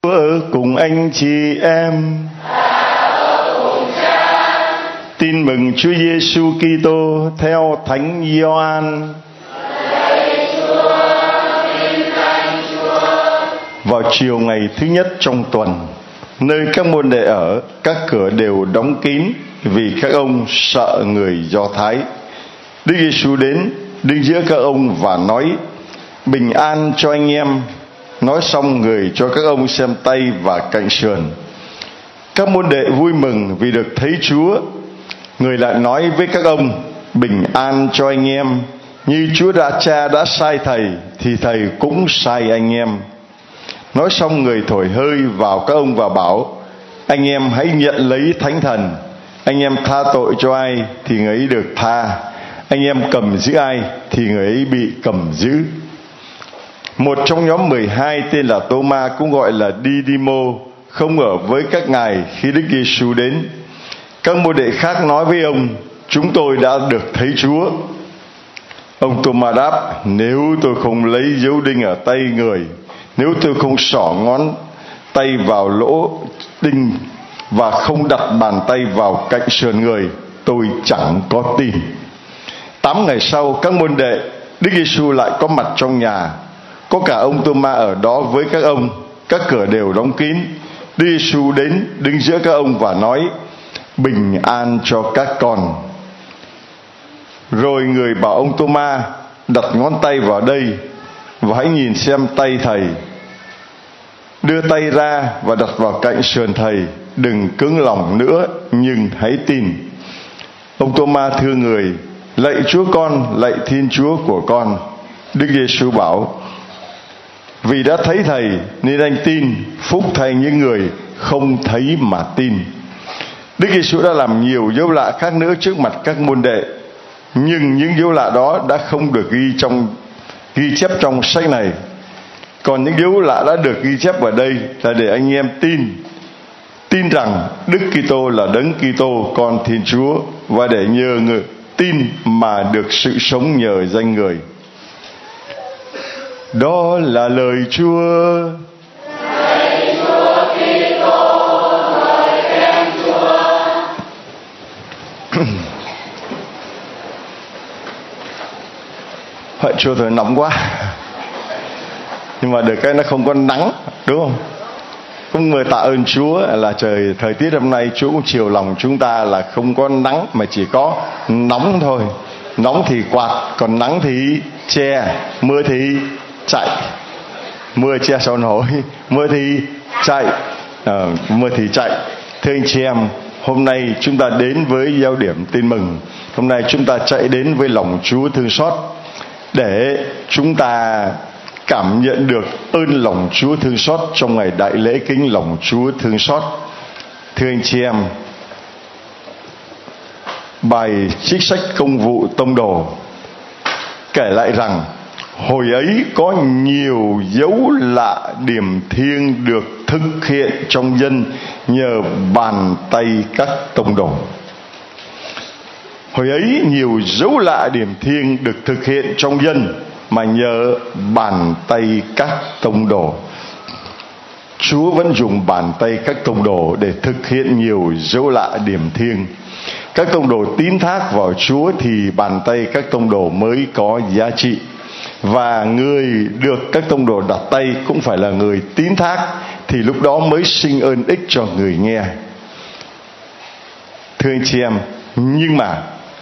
Chúa cùng anh chị em. Tin mừng Chúa Giêsu Kitô theo Thánh Gioan. Vào chiều ngày thứ nhất trong tuần, nơi các môn đệ ở, các cửa đều đóng kín vì các ông sợ người Do Thái. Đức Giêsu đến đứng giữa các ông và nói: bình an cho anh em. Nói xong, người cho các ông xem tay và cạnh sườn. Các môn đệ vui mừng vì được thấy Chúa. Người lại nói với các ông: bình an cho anh em. Như Chúa Cha đã sai thầy thì thầy cũng sai anh em. Nói xong, người thổi hơi vào các ông và bảo: anh em hãy nhận lấy Thánh Thần. Anh em tha tội cho ai thì người ấy được tha. Anh em cầm giữ ai thì người ấy bị cầm giữ. Một trong nhóm 12 tên là Tô-ma, cũng gọi là Đi-đi-mô, không ở với các ngài khi Đức Giêsu đến. Các môn đệ khác nói với ông: chúng tôi đã được thấy Chúa. Ông Tô-ma đáp: nếu tôi không lấy dấu đinh ở tay người, nếu tôi không xỏ ngón tay vào lỗ đinh và không đặt bàn tay vào cạnh sườn người, tôi chẳng có tin. 8 ngày sau, các môn đệ Đức Giêsu lại có mặt trong nhà. Có cả ông Tô-ma ở đó với các ông. Các cửa đều đóng kín. Đức Giêsu đến đứng giữa các ông và nói: bình an cho các con. Rồi người bảo ông Tô-ma: đặt ngón tay vào đây và hãy nhìn xem tay thầy. Đưa tay ra và đặt vào cạnh sườn thầy. Đừng cứng lòng nữa, nhưng hãy tin. Ông Tô-ma thưa người: lạy Chúa con, lạy Thiên Chúa của con. Đức Giêsu bảo: vì đã thấy thầy nên anh tin. Phúc thay những người không thấy mà tin. Đức Giêsu đã làm nhiều dấu lạ khác nữa trước mặt các môn đệ, nhưng những dấu lạ đó đã không được ghi chép trong sách này. Còn những dấu lạ đã được ghi chép ở đây là để anh em tin rằng Đức Kitô là Đấng Kitô, con Thiên Chúa, và để nhờ người tin mà được sự sống nhờ danh người. Đó là lời Chúa. Lạy Chúa Kitô, lời khen Chúa. Hỡi Chúa, thời nóng quá. Nhưng mà được cái nó không có nắng, đúng không? Cũng người tạ ơn Chúa là thời tiết hôm nay Chúa cũng chiều lòng chúng ta là không có nắng mà chỉ có nóng thôi. Nóng thì quạt, còn nắng thì che, mưa thì chạy. Mưa che sao nổi, mưa thì chạy. Mưa thì chạy. Thưa anh chị em, hôm nay chúng ta đến với giao điểm tin mừng. Hôm nay chúng ta chạy đến với lòng Chúa thương xót để chúng ta cảm nhận được ơn lòng Chúa thương xót trong ngày đại lễ kính lòng Chúa thương xót. Thưa anh chị em, bài trích sách Công vụ Tông đồ kể lại rằng hồi ấy có nhiều dấu lạ điềm thiêng được thực hiện trong dân nhờ bàn tay các tông đồ. Hồi ấy nhiều dấu lạ điềm thiêng được thực hiện trong dân mà nhờ bàn tay các tông đồ. Chúa vẫn dùng bàn tay các tông đồ để thực hiện nhiều dấu lạ điềm thiêng. Các tông đồ tín thác vào Chúa thì bàn tay các tông đồ mới có giá trị. Và người được các tông đồ đặt tay cũng phải là người tín thác, thì lúc đó mới sinh ơn ích cho người nghe. Thưa anh chị em, nhưng mà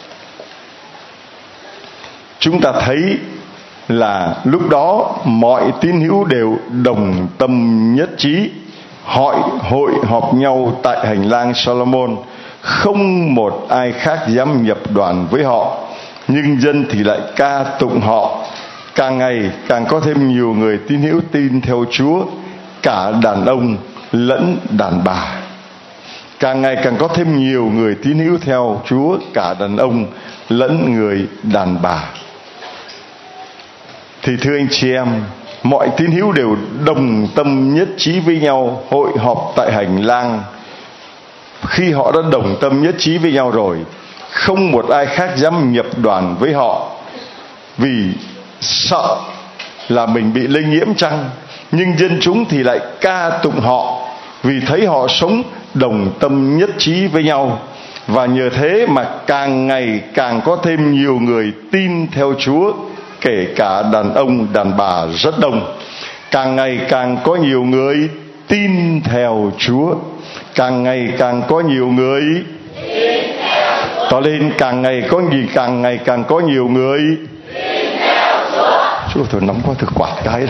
chúng ta thấy là lúc đó mọi tín hữu đều đồng tâm nhất trí, hội họp nhau tại hành lang Solomon. Không một ai khác dám nhập đoàn với họ, nhưng dân thì lại ca tụng họ. Càng ngày càng có thêm nhiều người tín hữu tin theo Chúa, cả đàn ông lẫn đàn bà. Càng ngày càng có thêm nhiều người tín hữu theo Chúa, cả đàn ông lẫn người đàn bà. Thì thưa anh chị em, mọi tín hữu đều đồng tâm nhất trí với nhau, hội họp tại hành lang. Khi họ đã đồng tâm nhất trí với nhau rồi, không một ai khác dám nhập đoàn với họ, vì sợ là mình bị lây nhiễm chăng, nhưng dân chúng thì lại ca tụng họ, vì thấy họ sống đồng tâm nhất trí với nhau. Và nhờ thế mà càng ngày càng có thêm nhiều người tin theo Chúa, kể cả đàn ông đàn bà rất đông. Càng ngày càng có nhiều người tin theo Chúa. Càng ngày càng có nhiều người tin theo Chúa. Tỏ lên càng ngày càng có nhiều người tin theo Chúa. Chúa tôi nóng quá, tôi quạt cái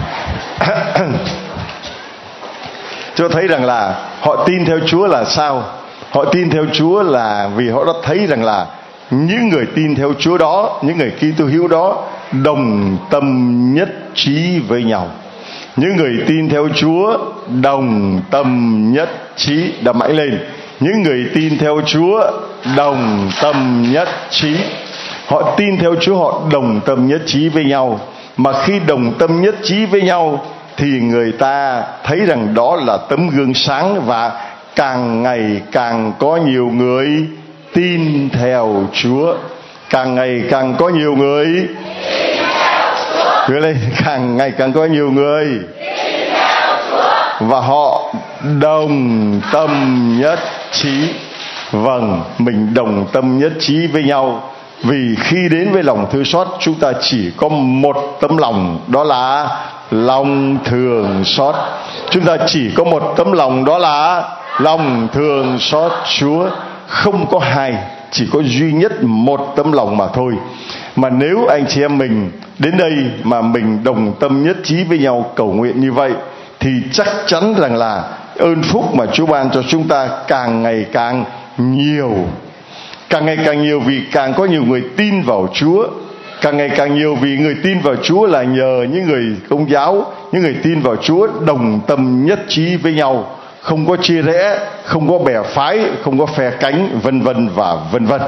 Chúa thấy rằng là họ tin theo Chúa là sao? Họ tin theo Chúa là vì họ đã thấy rằng là những người tin theo Chúa đó, những người Kitô hữu đó đồng tâm nhất trí với nhau. Những người tin theo Chúa đồng tâm nhất trí. Đập mạnh lên. Những người tin theo Chúa đồng tâm nhất trí. Họ tin theo Chúa, họ đồng tâm nhất trí với nhau. Mà khi đồng tâm nhất trí với nhau thì người ta thấy rằng đó là tấm gương sáng, và càng ngày càng có nhiều người tin theo Chúa. Càng ngày càng có nhiều người tin theo Chúa. Đưa lên, càng ngày càng có nhiều người tin theo Chúa. Và họ đồng tâm nhất trí. Vâng, mình đồng tâm nhất trí với nhau. Vì khi đến với lòng thương xót, chúng ta chỉ có một tấm lòng, đó là lòng thương xót. Chúng ta chỉ có một tấm lòng, đó là lòng thương xót Chúa. Không có hai, chỉ có duy nhất một tấm lòng mà thôi. Mà nếu anh chị em mình đến đây mà mình đồng tâm nhất trí với nhau cầu nguyện như vậy, thì chắc chắn rằng là ơn phúc mà Chúa ban cho chúng ta càng ngày càng nhiều. Càng ngày càng nhiều, vì càng có nhiều người tin vào Chúa. Càng ngày càng nhiều vì người tin vào Chúa là nhờ những người Công giáo, những người tin vào Chúa đồng tâm nhất trí với nhau, không có chia rẽ, không có bè phái, không có phe cánh, vân vân và vân vân.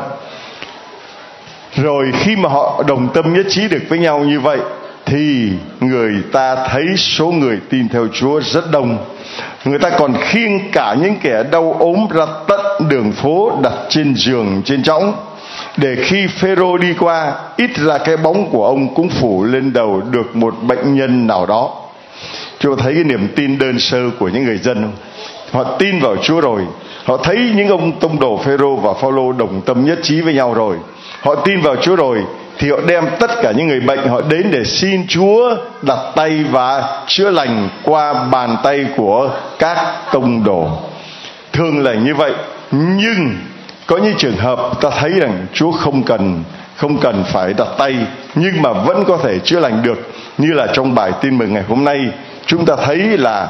Rồi khi mà họ đồng tâm nhất trí được với nhau như vậy thì người ta thấy số người tin theo Chúa rất đông. Người ta còn khiêng cả những kẻ đau ốm ra tận đường phố, đặt trên giường trên chõng, để khi Phêrô đi qua, ít ra cái bóng của ông cũng phủ lên đầu được một bệnh nhân nào đó. Chúa thấy cái niềm tin đơn sơ của những người dân không? Họ tin vào Chúa rồi, họ thấy những ông tông đồ Phêrô và Phao-lô đồng tâm nhất trí với nhau rồi, họ tin vào Chúa rồi, thì họ đem tất cả những người bệnh họ đến để xin Chúa đặt tay và chữa lành qua bàn tay của các tông đồ. Thường là như vậy. Nhưng có những trường hợp ta thấy rằng Chúa không cần phải đặt tay, nhưng mà vẫn có thể chữa lành được. Như là trong bài tin mừng ngày hôm nay, chúng ta thấy là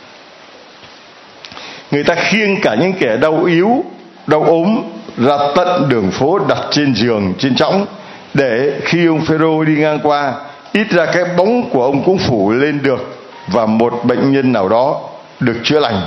người ta khiêng cả những kẻ đau yếu, đau ốm ra tận đường phố, đặt trên giường trên chõng, để khi ông Phêrô đi ngang qua, ít ra cái bóng của ông cũng phủ lên được, và một bệnh nhân nào đó được chữa lành.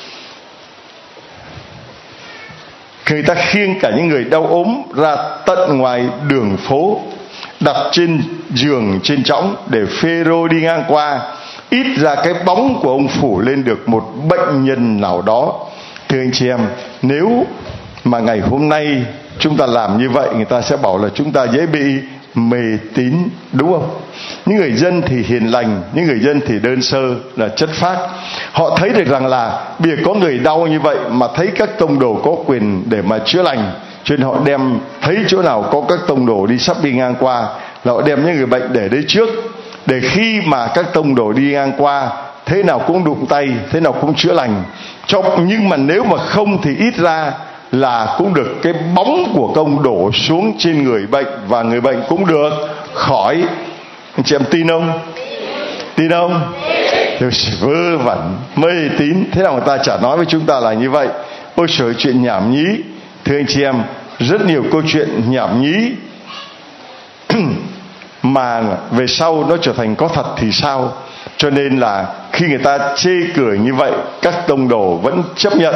Người ta khiêng cả những người đau ốm ra tận ngoài đường phố, đặt trên giường trên chõng, để Phêrô đi ngang qua, ít ra cái bóng của ông phủ lên được một bệnh nhân nào đó. Thưa anh chị em, nếu mà ngày hôm nay chúng ta làm như vậy, người ta sẽ bảo là chúng ta dễ bị mê tín, đúng không? Những người dân thì hiền lành, những người dân thì đơn sơ, là chất phác. Họ thấy được rằng là bây giờ có người đau như vậy mà thấy các tông đồ có quyền để mà chữa lành, cho nên họ đem, thấy chỗ nào có các tông đồ đi sắp đi ngang qua là họ đem những người bệnh để đấy trước, để khi mà các tông đồ đi ngang qua, thế nào cũng đụng tay, thế nào cũng chữa lành. Nhưng mà nếu mà không thì ít ra là cũng được cái bóng của công đổ xuống trên người bệnh, và người bệnh cũng được khỏi. Anh chị em tin không? Tin không? Vớ vẩn, mê tín. Thế nào người ta chả nói với chúng ta là như vậy. Ôi trời, chuyện nhảm nhí. Thưa anh chị em, rất nhiều câu chuyện nhảm nhí mà về sau nó trở thành có thật thì sao? Cho nên là khi người ta chê cười như vậy, các tông đồ vẫn chấp nhận.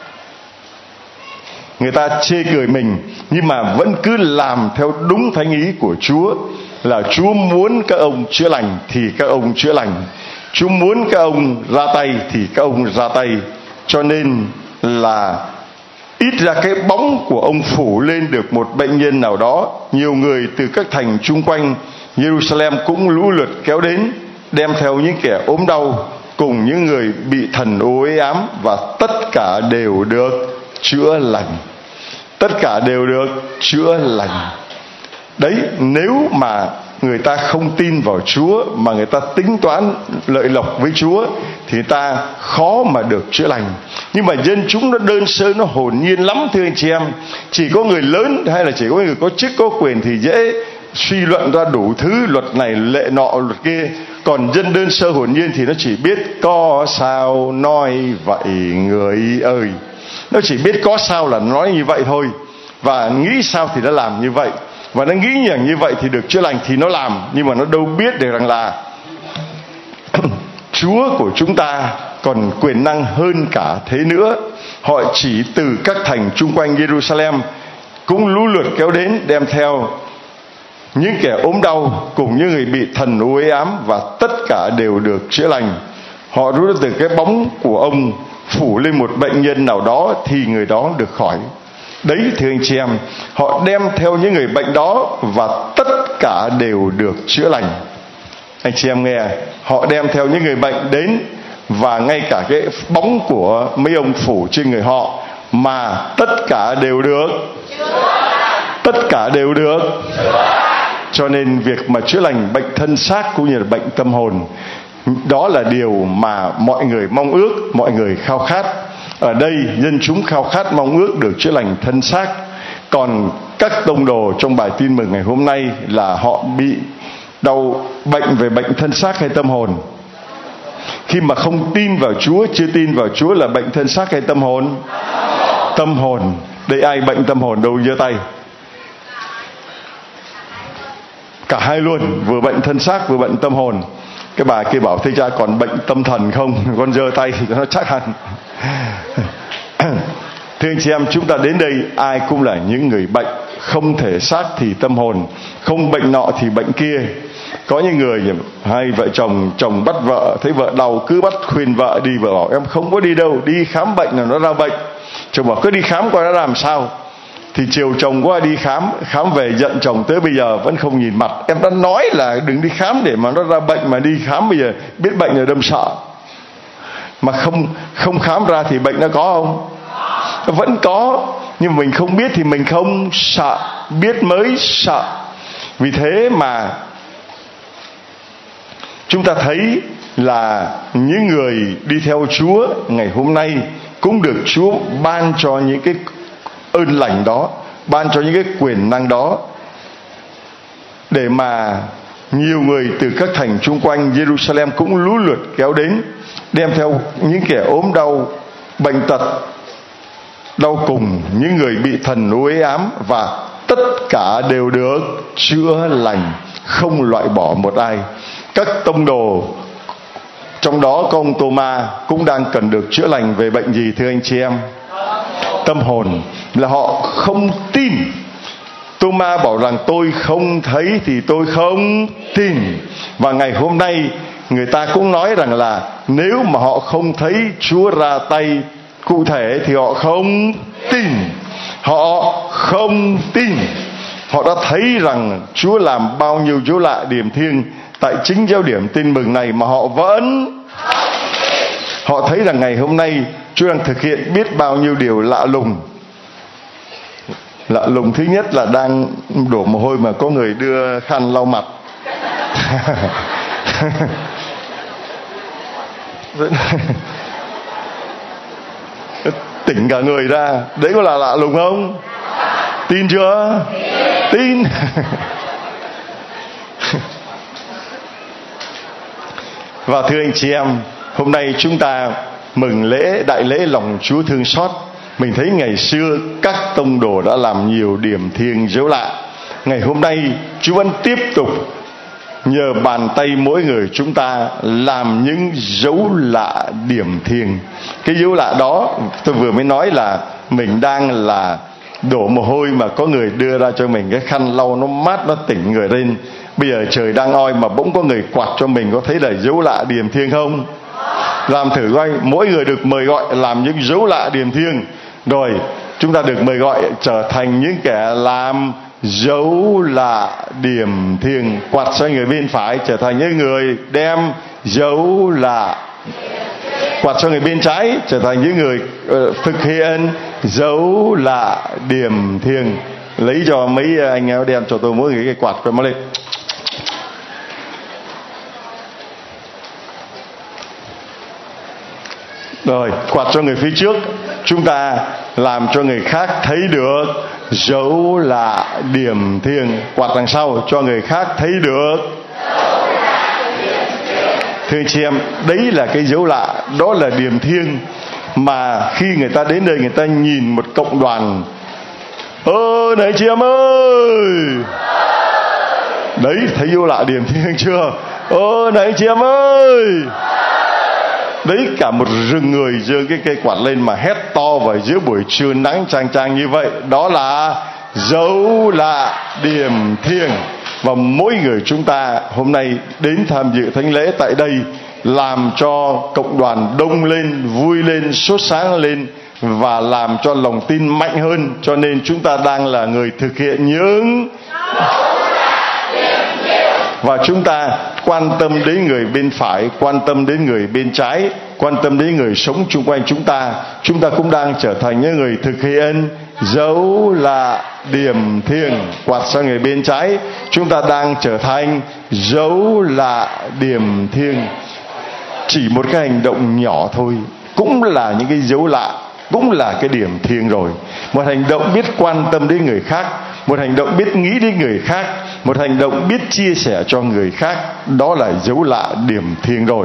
Người ta chê cười mình, nhưng mà vẫn cứ làm theo đúng thánh ý của Chúa. Là Chúa muốn các ông chữa lành thì các ông chữa lành, Chúa muốn các ông ra tay thì các ông ra tay. Cho nên là ít ra cái bóng của ông phủ lên được một bệnh nhân nào đó. Nhiều người từ các thành chung quanh Jerusalem cũng lũ lượt kéo đến đem theo những kẻ ốm đau cùng những người bị thần ô uế ám, và tất cả đều được chữa lành. Tất cả đều được chữa lành. Đấy, nếu mà người ta không tin vào Chúa mà người ta tính toán lợi lộc với Chúa thì người ta khó mà được chữa lành. Nhưng mà dân chúng nó đơn sơ, nó hồn nhiên lắm thưa anh chị em. Chỉ có người lớn hay là chỉ có người có chức có quyền thì dễ suy luận ra đủ thứ luật này lệ nọ luật kia. Còn dân đơn sơ hồn nhiên thì nó chỉ biết có sao nói vậy người ơi. Nó chỉ biết có sao là nói như vậy thôi, và nghĩ sao thì nó làm như vậy, và nó nghĩ rằng như vậy thì được chữa lành thì nó làm. Nhưng mà nó đâu biết được rằng là Chúa của chúng ta còn quyền năng hơn cả thế nữa. Họ chỉ từ các thành chung quanh Jerusalem cũng lũ lượt kéo đến, đem theo những kẻ ốm đau cùng những người bị thần ô uế ám, và tất cả đều được chữa lành. Họ rút từ cái bóng của ông phủ lên một bệnh nhân nào đó thì người đó được khỏi. Đấy thưa anh chị em, họ đem theo những người bệnh đó và tất cả đều được chữa lành. Anh chị em nghe, họ đem theo những người bệnh đến, và ngay cả cái bóng của mấy ông phủ trên người họ mà tất cả đều được, tất cả đều được. Cho nên việc mà chữa lành bệnh thân xác cũng như là bệnh tâm hồn, đó là điều mà mọi người mong ước, mọi người khao khát. Ở đây dân chúng khao khát mong ước được chữa lành thân xác. Còn các tông đồ trong bài tin mừng ngày hôm nay là họ bị đau bệnh về bệnh thân xác hay tâm hồn? Khi mà không tin vào Chúa, chưa tin vào Chúa là bệnh thân xác hay tâm hồn? Tâm hồn. Đây ai bệnh tâm hồn đâu giơ tay? Cả hai luôn, vừa bệnh thân xác vừa bệnh tâm hồn. Cái bà kia bảo thưa cha còn bệnh tâm thần không? Con giơ tay thì nó chắc hẳn. Thưa anh chị em, chúng ta đến đây ai cũng là những người bệnh, không thể xác thì tâm hồn, không bệnh nọ thì bệnh kia. Có những người hai vợ chồng, chồng bắt vợ, thấy vợ đau cứ bắt khuyên vợ đi, vợ bảo em không có đi đâu, đi khám bệnh là nó ra bệnh. Chồng bảo cứ đi khám coi nó làm sao. Thì chiều chồng qua đi khám về giận chồng tới bây giờ vẫn không nhìn mặt. Em đã nói là đừng đi khám để mà nó ra bệnh, mà đi khám bây giờ biết bệnh rồi đâm sợ. Mà không khám ra thì bệnh nó có không? Nó vẫn có, nhưng mình không biết thì mình không sợ, biết mới sợ. Vì thế mà chúng ta thấy là những người đi theo Chúa ngày hôm nay cũng được Chúa ban cho những cái ơn lành đó, ban cho những cái quyền năng đó, để mà nhiều người từ các thành chung quanh Jerusalem cũng lũ lượt kéo đến, đem theo những kẻ ốm đau, bệnh tật, đau cùng những người bị thần ô uế ám, và tất cả đều được chữa lành, không loại bỏ một ai. Các tông đồ, trong đó có ông Tô-ma, cũng đang cần được chữa lành về bệnh gì thưa anh chị em? Tâm hồn. Là họ không tin. Tô-ma bảo rằng tôi không thấy thì tôi không tin. Và ngày hôm nay người ta cũng nói rằng là nếu mà họ không thấy Chúa ra tay cụ thể thì họ không tin. Họ không tin. Họ đã thấy rằng Chúa làm bao nhiêu dấu lạ điềm thiêng tại chính giáo điểm tin mừng này mà họ vẫn. Họ thấy rằng ngày hôm nay Chúa đang thực hiện biết bao nhiêu điều lạ lùng. Lạ lùng thứ nhất là đang đổ mồ hôi mà có người đưa khăn lau mặt. Tỉnh cả người ra. Đấy có là lạ lùng không? Tin chưa? Tin. Và thưa anh chị em, hôm nay chúng ta mừng lễ đại lễ lòng Chúa thương xót. Mình thấy ngày xưa các tông đồ đã làm nhiều điểm thiêng dấu lạ. Ngày hôm nay Chúa vẫn tiếp tục nhờ bàn tay mỗi người chúng ta làm những dấu lạ điểm thiêng. Cái dấu lạ đó tôi vừa mới nói là mình đang là đổ mồ hôi mà có người đưa ra cho mình cái khăn lau nó mát, nó tỉnh người lên. Bây giờ trời đang oi mà bỗng có người quạt cho mình, có thấy là dấu lạ điềm thiêng không? Làm thử coi, mỗi người được mời gọi làm những dấu lạ điềm thiêng, rồi chúng ta được mời gọi trở thành những kẻ làm dấu lạ điểm thiêng. Quạt sang người bên phải trở thành những người đem dấu lạ. Quạt cho người bên trái trở thành những người thực hiện dấu lạ điểm thiêng. Lấy cho mấy anh áo đen cho tôi mỗi người cái quạt phải mau lên. Rồi, quạt cho người phía trước, chúng ta làm cho người khác thấy được dấu lạ điểm thiêng. Quạt đằng sau cho người khác thấy được. Thưa chị em, đấy là cái dấu lạ, đó là điểm thiêng mà khi người ta đến đây người ta nhìn một cộng đoàn. Này chị em ơi, đấy thấy dấu lạ điểm thiêng chưa? Này chị em ơi, đấy cả một rừng người giơ cái cây quạt lên mà hét to vào giữa buổi trưa nắng chang chang như vậy, đó là dấu lạ điểm thiêng. Và mỗi người chúng ta hôm nay đến tham dự thánh lễ tại đây làm cho cộng đoàn đông lên, vui lên, sốt sáng lên và làm cho lòng tin mạnh hơn. Cho nên chúng ta đang là người thực hiện những và chúng ta quan tâm đến người bên phải, quan tâm đến người bên trái, quan tâm đến người sống chung quanh chúng ta. Chúng ta cũng đang trở thành những người thực hiện dấu lạ điểm thiêng. Quạt sang người bên trái, chúng ta đang trở thành dấu lạ điểm thiêng. Chỉ một cái hành động nhỏ thôi cũng là những cái dấu lạ, cũng là cái điểm thiêng rồi. Một hành động biết quan tâm đến người khác, một hành động biết nghĩ đến người khác, một hành động biết chia sẻ cho người khác, đó là dấu lạ điểm thiêng rồi.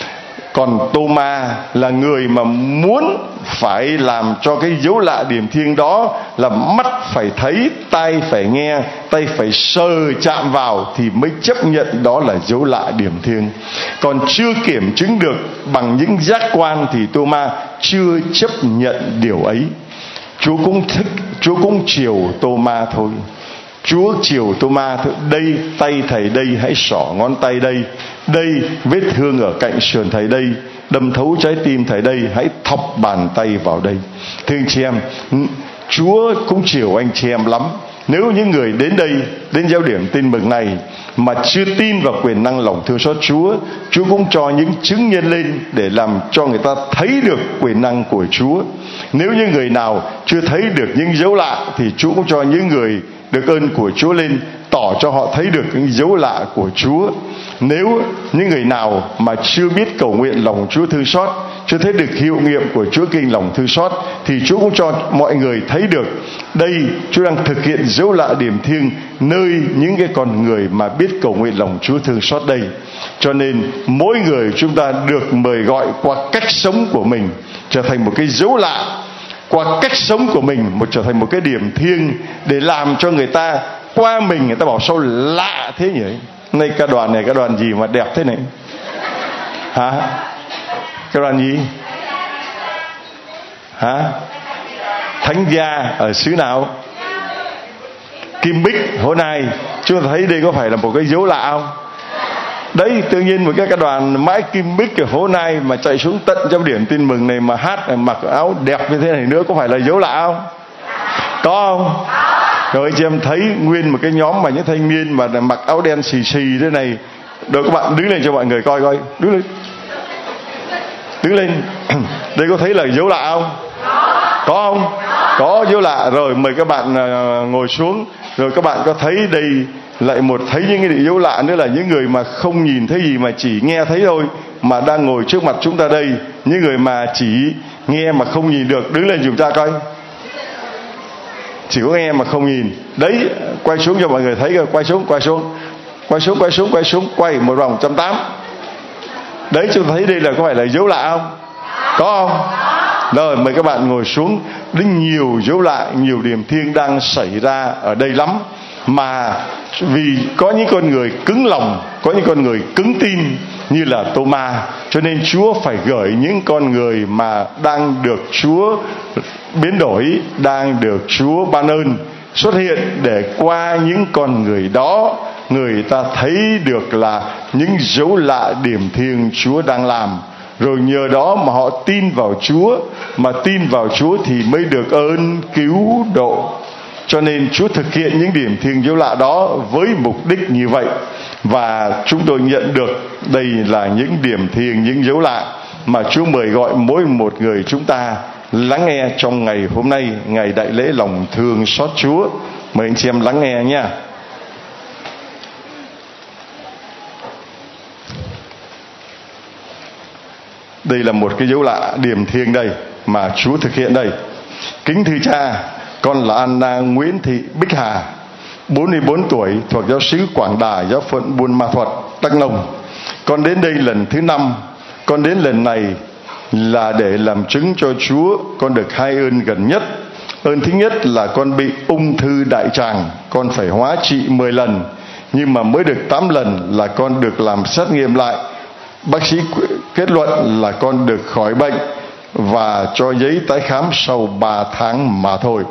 Còn Tô-ma là người mà muốn phải làm cho cái dấu lạ điểm thiêng đó là mắt phải thấy, tai phải nghe, tay phải sờ chạm vào thì mới chấp nhận đó là dấu lạ điểm thiêng. Còn chưa kiểm chứng được bằng những giác quan thì Tô-ma chưa chấp nhận điều ấy. Chúa cũng thích, Chúa cũng chiều Tô-ma thôi. Chúa chiều Tô-ma thôi. Đây tay thầy đây, hãy xỏ ngón tay đây. Đây vết thương ở cạnh sườn thầy đây, đâm thấu trái tim thầy đây, hãy thọc bàn tay vào đây. Thưa anh chị em, Chúa cũng chiều anh chị em lắm. Nếu những người đến đây, đến giáo điểm tin mừng này mà chưa tin vào quyền năng lòng thương xót Chúa, Chúa cũng cho những chứng nhân lên để làm cho người ta thấy được quyền năng của Chúa. Nếu những người nào chưa thấy được những dấu lạ thì Chúa cũng cho những người được ơn của Chúa lên, tỏ cho họ thấy được những dấu lạ của Chúa. Nếu những người nào mà chưa biết cầu nguyện lòng Chúa thương xót, chưa thấy được hiệu nghiệm của Chúa kinh lòng thương xót, thì Chúa cũng cho mọi người thấy được đây Chúa đang thực hiện dấu lạ điểm thiêng nơi những cái con người mà biết cầu nguyện lòng Chúa thương xót đây. Cho nên mỗi người chúng ta được mời gọi qua cách sống của mình trở thành một cái dấu lạ, qua cách sống của mình trở thành một cái điểm thiêng để làm cho người ta qua mình, người ta bảo sao lạ thế nhỉ? Nay ca đoàn này, ca đoàn gì mà đẹp thế này? Hả? Ca đoàn gì? Hả? Thánh gia ở xứ nào? Kim Bích. Hôm nay chúng ta thấy đây có phải là một cái dấu lạ không? Đấy, tự nhiên một cái ca đoàn mãi Kim Bích ở phố Nai mà chạy xuống tận trong điểm tin mừng này mà hát này, mặc áo đẹp như thế này nữa, có phải là dấu lạ không? Có không? Rồi anh chị em thấy nguyên một cái nhóm mà những thanh niên mà mặc áo đen xì xì thế này. Rồi các bạn đứng lên cho mọi người coi coi. Đứng lên. Đứng lên. Đây có thấy là dấu lạ không? Có không? Có dấu lạ. Rồi mời các bạn ngồi xuống. Rồi các bạn có thấy đây lại một thấy những cái dấu lạ nữa là những người mà không nhìn thấy gì mà chỉ nghe thấy thôi, mà đang ngồi trước mặt chúng ta đây. Những người mà chỉ nghe mà không nhìn được, đứng lên chúng ta coi. Chỉ có nghe mà không nhìn. Đấy, quay xuống cho mọi người thấy coi. Quay xuống. Quay một vòng 180. Đấy, chúng ta thấy đây là có phải là dấu lạ không? Có không? Rồi mời các bạn ngồi xuống. Đến nhiều dấu lạ, nhiều điểm thiêng đang xảy ra ở đây lắm. Mà vì có những con người cứng lòng, có những con người cứng tin như là Tô-ma, cho nên Chúa phải gửi những con người mà đang được Chúa biến đổi, đang được Chúa ban ơn xuất hiện, để qua những con người đó người ta thấy được là những dấu lạ điểm thiêng Chúa đang làm. Rồi nhờ đó mà họ tin vào Chúa, mà tin vào Chúa thì mới được ơn cứu độ. Cho nên Chúa thực hiện những điểm thiêng dấu lạ đó với mục đích như vậy. Và chúng tôi nhận được đây là những điểm thiêng, những dấu lạ mà Chúa mời gọi mỗi một người chúng ta lắng nghe trong ngày hôm nay, ngày đại lễ lòng thương xót Chúa. Mời anh chị em lắng nghe nha. Đây là một cái dấu lạ điểm thiêng đây mà Chúa thực hiện đây. Kính thưa cha, con là Anna Nguyễn Thị Bích Hà, 44 tuổi, thuộc giáo xứ Quảng Đà, giáo phận Buôn Ma Thuột, Đắk Nông. Con đến đây lần thứ 5. Con đến lần này là để làm chứng cho Chúa con được 2 ơn gần nhất. Ơn thứ nhất là con bị ung thư đại tràng, con phải hóa trị 10 lần, nhưng mà mới được 8 lần là con được làm xét nghiệm lại. Bác sĩ kết luận là con được khỏi bệnh và cho giấy tái khám sau 3 tháng mà thôi.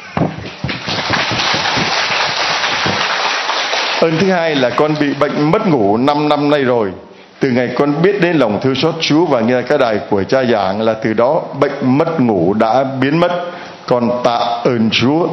Ơn thứ hai là con bị bệnh mất ngủ 5 năm nay rồi. Từ ngày con biết đến lòng thương xót Chúa và nghe cái đài của cha giảng là từ đó bệnh mất ngủ đã biến mất. Con tạ ơn Chúa.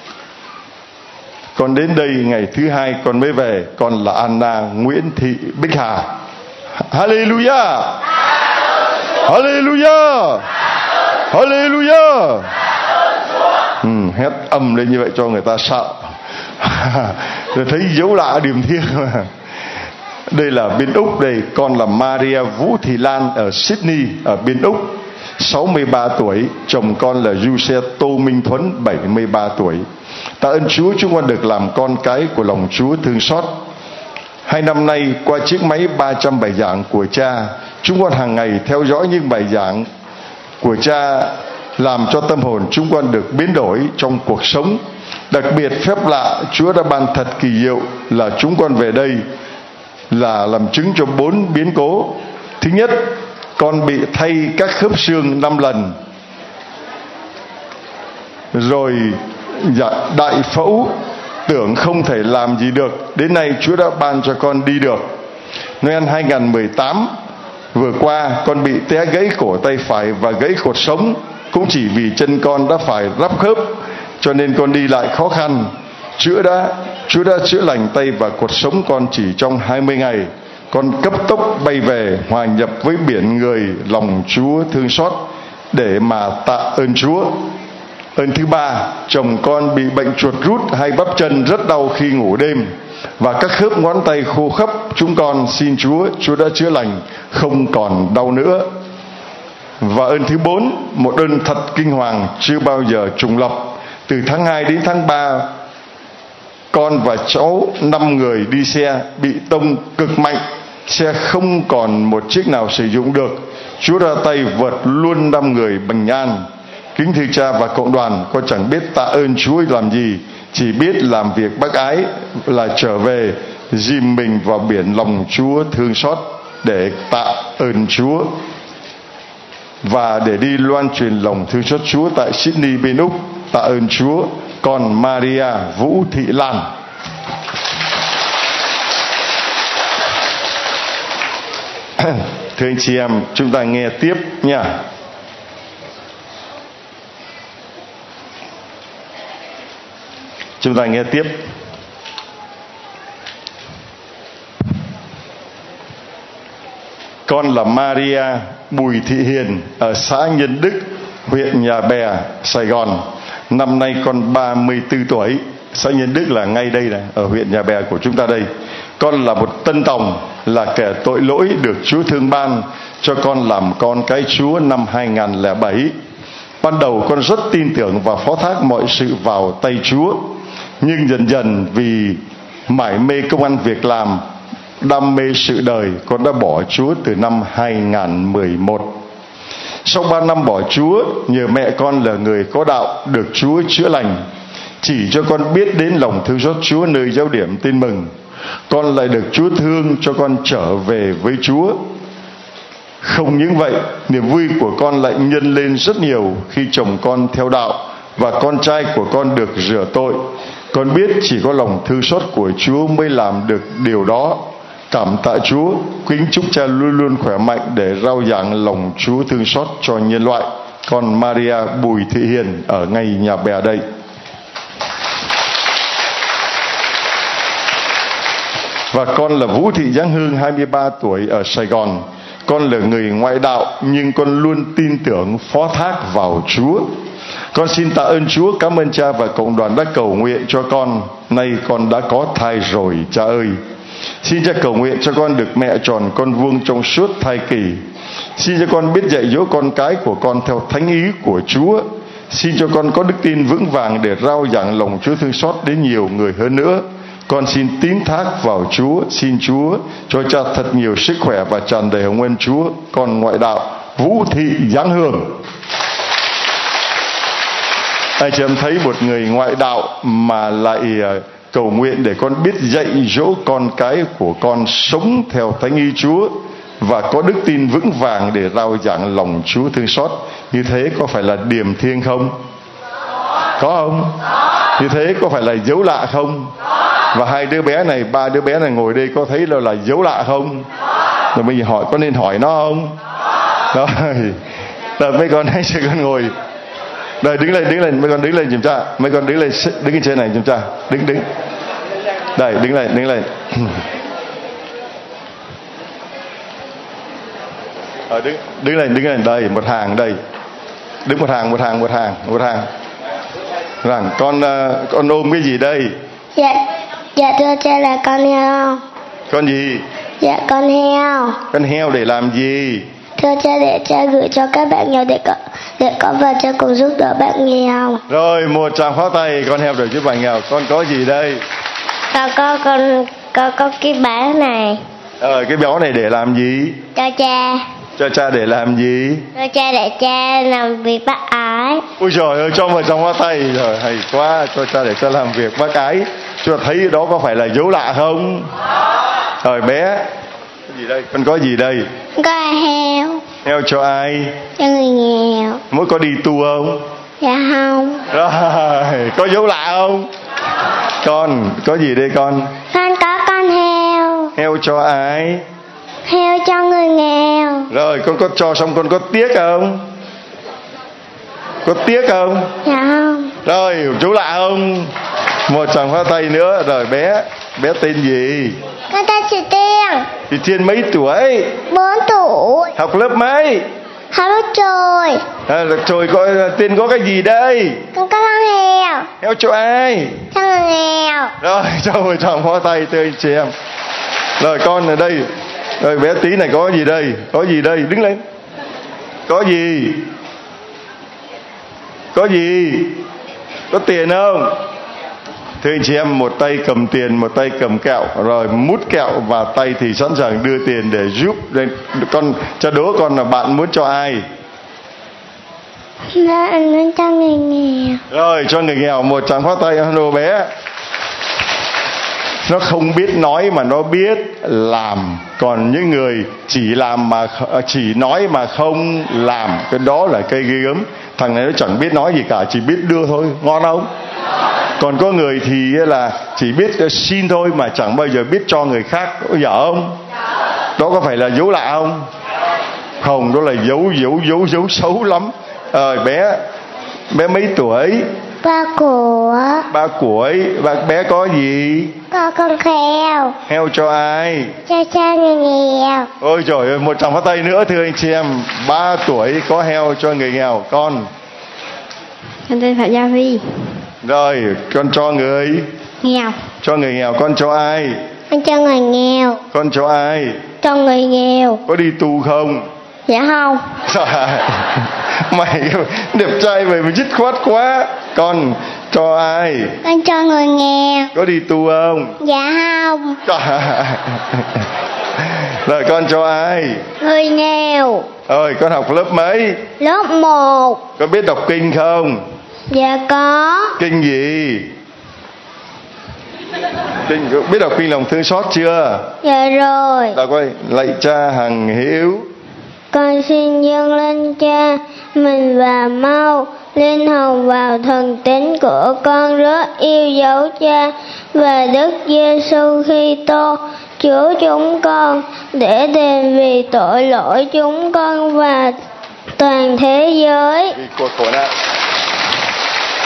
Con đến đây ngày thứ 2 con mới về. Con là Anna Nguyễn Thị Bích Hà. Hallelujah, Hallelujah, Hallelujah. Hét âm lên như vậy cho người ta sợ. Rồi thấy dấu lạ điểm thiêng mà. Đây là bên Úc đây. Con là Maria Vũ Thị Lan ở Sydney ở bên Úc, 63 tuổi. Chồng con là Giuse Tô Minh Thuấn, 73 tuổi. Tạ ơn Chúa chúng con được làm con cái của lòng Chúa thương xót. 2 năm nay qua chiếc máy 300 bài giảng của cha, chúng con hàng ngày theo dõi những bài giảng của cha, làm cho tâm hồn chúng con được biến đổi trong cuộc sống. Đặc biệt phép lạ Chúa đã ban thật kỳ diệu là chúng con về đây là làm chứng cho 4 biến cố. Thứ nhất, con bị thay các khớp xương 5 lần, rồi đại phẫu tưởng không thể làm gì được, đến nay Chúa đã ban cho con đi được. Noel 2018 vừa qua con bị té gãy cổ tay phải và gãy cột sống, cũng chỉ vì chân con đã phải ráp khớp, cho nên con đi lại khó khăn. Chúa đã chữa lành tay và cột sống con chỉ trong 20 ngày. Con cấp tốc bay về hòa nhập với biển người lòng Chúa thương xót để mà tạ ơn Chúa. Ơn thứ ba, chồng con bị bệnh chuột rút hay bắp chân rất đau khi ngủ đêm, và các khớp ngón tay khô khắp. Chúng con xin Chúa đã chữa lành, không còn đau nữa. Và ơn thứ 4, một ơn thật kinh hoàng chưa bao giờ trùng lập. Từ tháng 2 đến tháng 3, con và cháu 5 người đi xe bị tông cực mạnh, xe không còn một chiếc nào sử dụng được. Chúa ra tay vượt luôn 5 người bình an. Kính thưa cha và cộng đoàn, con chẳng biết tạ ơn Chúa làm gì, chỉ biết làm việc bác ái là trở về dìm mình vào biển lòng Chúa thương xót để tạ ơn Chúa và để đi loan truyền lòng thương xót Chúa tại Sydney bên Úc. Tạ ơn Chúa. Con Maria Vũ Thị Lan. Thưa anh chị em, chúng ta nghe tiếp nha. Chúng ta nghe tiếp. Con là Maria Bùi Thị Hiền ở xã Nhân Đức, huyện Nhà Bè, Sài Gòn. Năm nay con 34 tuổi. Xã Nhân Đức là ngay đây này, ở huyện Nhà Bè của chúng ta đây. Con là một tân tòng, là kẻ tội lỗi được Chúa thương ban cho con làm con cái Chúa năm 2007. Ban đầu con rất tin tưởng và phó thác mọi sự vào tay Chúa, nhưng dần dần vì mải mê công ăn việc làm, đam mê sự đời, con đã bỏ Chúa từ năm 2011. Sau 3 năm bỏ Chúa, nhờ mẹ con là người có đạo được Chúa chữa lành, chỉ cho con biết đến lòng thương xót Chúa nơi giáo điểm Tin Mừng, con lại được Chúa thương cho con trở về với Chúa. Không những vậy, niềm vui của con lại nhân lên rất nhiều khi chồng con theo đạo và con trai của con được rửa tội. Con biết chỉ có lòng thương xót của Chúa mới làm được điều đó. Cảm tạ Chúa. Kính chúc cha luôn luôn khỏe mạnh để rao giảng lòng Chúa thương xót cho nhân loại. Con Maria Bùi Thị Hiền ở ngay Nhà Bè đây. Và con là Vũ Thị Giáng Hương, 23 tuổi, ở Sài Gòn. Con là người ngoại đạo nhưng con luôn tin tưởng phó thác vào Chúa. Con xin tạ ơn Chúa, cảm ơn cha và cộng đoàn đã cầu nguyện cho con. Nay con đã có thai rồi cha ơi. Xin cha cầu nguyện cho con được mẹ tròn con vuông trong suốt thai kỳ. Xin cho con biết dạy dỗ con cái của con theo thánh ý của Chúa. Xin cho con có đức tin vững vàng để rao giảng lòng Chúa thương xót đến nhiều người hơn nữa. Con xin tín thác vào Chúa. Xin Chúa cho cha thật nhiều sức khỏe và tràn đầy hồng ân Chúa. Con ngoại đạo Vũ Thị Giáng Hương. Anh chị em thấy một người ngoại đạo mà lại cầu nguyện để con biết dạy dỗ con cái của con sống theo thánh ý Chúa và có đức tin vững vàng để rao giảng lòng Chúa thương xót. Như thế có phải là điềm thiêng không? Có không? Như thế có phải là dấu lạ không? Và hai đứa bé này, ba đứa bé này ngồi đây có thấy là dấu lạ không? Rồi bây giờ hỏi, có nên hỏi nó không? Rồi mấy con hãy cho con ngồi. Rồi đứng lên, mấy con đứng lên giùm cha. Mấy con đứng lên, đứng trên trên này giùm cha. Đứng. Đây, đứng lên. Đứng lên, đây, một hàng đây. Đứng một hàng. Rằng con ôm cái gì đây? Dạ thưa cha là con heo. Con gì? Dạ con heo. Con heo để làm gì? Thưa cha để cha gửi cho các bạn nghèo để có vật cha cùng giúp đỡ bạn nghèo. Rồi một tràng pháo tay, con heo để giúp bạn nghèo. Con có gì đây? Có cái báu này. Cái béo này để làm gì? Cho cha. Cho cha để làm gì? Cho cha để cha làm việc bác ái. Ôi trời ơi, cho một tràng pháo tay rồi, hay quá. Cho cha để cha làm việc bác ái. Cho thấy đó có phải là dấu lạ không? Rồi bé, cái gì đây? Con có gì đây? Có heo. Heo cho ai? Cho người nghèo. Mới có đi tu không? Dạ không. Rồi, có dấu lạ không? Con, có gì đây con? Con có con heo. Heo cho ai? Heo cho người nghèo. Rồi, con có cho xong con có tiếc không? Có tiếc không? Dạ không. Rồi, chú lạ không? Một tràng pháo tay nữa. Rồi bé tên gì? Con tên chị Tiên. Chị Tiên mấy tuổi? 4 tuổi. Học lớp mấy? Học lớp trời. Trời, Tiên có cái gì đây? Con có con heo. Heo cho ai? Cho người nghèo. Rồi, cho một tràng pháo tay thưa anh chị em. Rồi con ở đây. Rồi bé tí này có gì đây? Có gì đây? Đứng lên. Có gì? Có gì? Có tiền không? Thưa anh chị em, một tay cầm tiền, một tay cầm kẹo, rồi mút kẹo và tay thì sẵn sàng đưa tiền để giúp. Con cho đố con là bạn muốn cho ai? Bạn muốn cho người nghèo. Rồi cho người nghèo. Một tràng pháo tay. Hello bé. Nó không biết nói mà nó biết làm. Còn những người chỉ nói mà không làm, cái đó là cây ghê gớm. Thằng này nó chẳng biết nói gì cả, chỉ biết đưa thôi. Ngon không? Còn có người thì là chỉ biết xin thôi mà chẳng bao giờ biết cho người khác. Có dở không? Đó có phải là dấu lạ không? Không, đó là dấu xấu lắm. Bé mấy tuổi? 3 tuổi. 3 tuổi. Bé có gì? Có con heo. Heo cho ai? Cho cha người nghèo. Ôi trời ơi, một tràng pháo tay nữa thưa anh chị em. 3 tuổi có heo cho người nghèo. Con tên Phạm Gia Vi. Rồi, con cho người nghèo. Cho người nghèo. Con cho ai? Con cho người nghèo. Con cho ai? Cho người nghèo. Có đi tu không? Dạ không. Mày đẹp trai vậy mà dứt khoát quá. Con cho ai? Con cho người nghèo. Có đi tu không? Dạ không. Rồi con cho ai? Người nghèo. Rồi con học lớp mấy? Lớp 1. Có biết đọc kinh không? Dạ có. Kinh gì? Biết đọc kinh lòng thương xót chưa? Dạ rồi. Đọc ơi. Lạy cha hằng hiếu, con xin dâng lên cha mình và mau linh hồn vào thần tính của con rất yêu dấu cha và Đức Giêsu Kitô Chúa chúng con, để đền vì tội lỗi chúng con và toàn thế giới. Vì cuộc khổ nạn.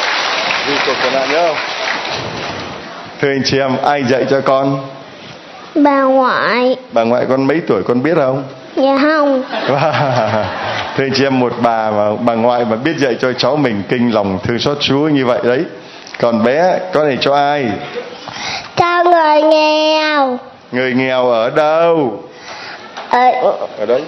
Vì cuộc khổ nạn nhớ không? Thưa anh chị em, ai dạy cho con? Bà ngoại. Bà ngoại con mấy tuổi con biết không? Dạ không. Thưa anh chị em, một bà ngoại mà biết dạy cho cháu mình kinh lòng thương xót Chúa như vậy đấy. Còn bé, con này cho ai? Cho người nghèo. Người nghèo ở đâu? Ở đấy.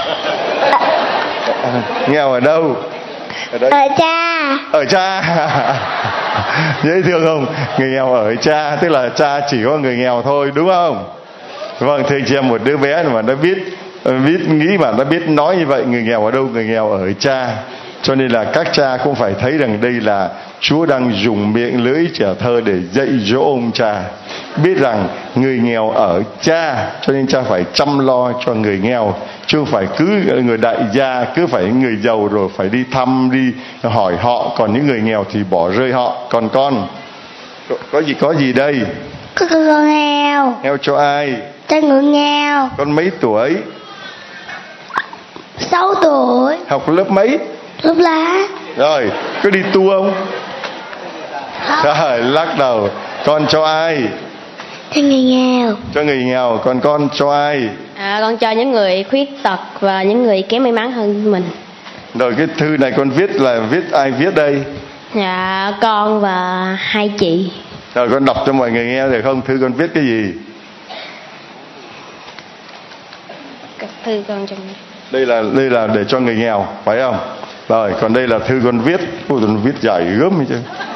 Nghèo ở đâu? Ở đấy. Ở cha. Ở cha. Dễ thương không? Người nghèo ở cha, tức là cha chỉ có người nghèo thôi, đúng không? Vâng, thưa anh chị em, một đứa bé mà nó biết nghĩ mà nó biết nói như vậy, người nghèo ở đâu? Người nghèo ở cha. Cho nên là các cha cũng phải thấy rằng đây là Chúa đang dùng miệng lưỡi trẻ thơ để dạy dỗ ông cha, biết rằng người nghèo ở cha, cho nên cha phải chăm lo cho người nghèo, chứ không phải cứ người đại gia, cứ phải người giàu rồi phải đi thăm, đi hỏi họ, còn những người nghèo thì bỏ rơi họ. Còn con có gì đây? Con nghèo. Nghèo cho ai? Cho người nghèo. Con mấy tuổi? 6 tuổi. Học lớp mấy? Lớp lá. Rồi, có đi tu không? Rồi, lắc đầu. Con cho ai? Cho người nghèo. Cho người nghèo. Còn con cho ai? Con cho những người khuyết tật và những người kém may mắn hơn mình. Rồi cái thư này con viết là viết ai viết đây? Dạ, con và hai chị. Rồi con đọc cho mọi người nghe được không? Thư con viết cái gì? Thư con trong đây là để cho người nghèo, phải không? Rồi, còn đây là thư con viết. Ôi, con viết dài gớm ấy chứ.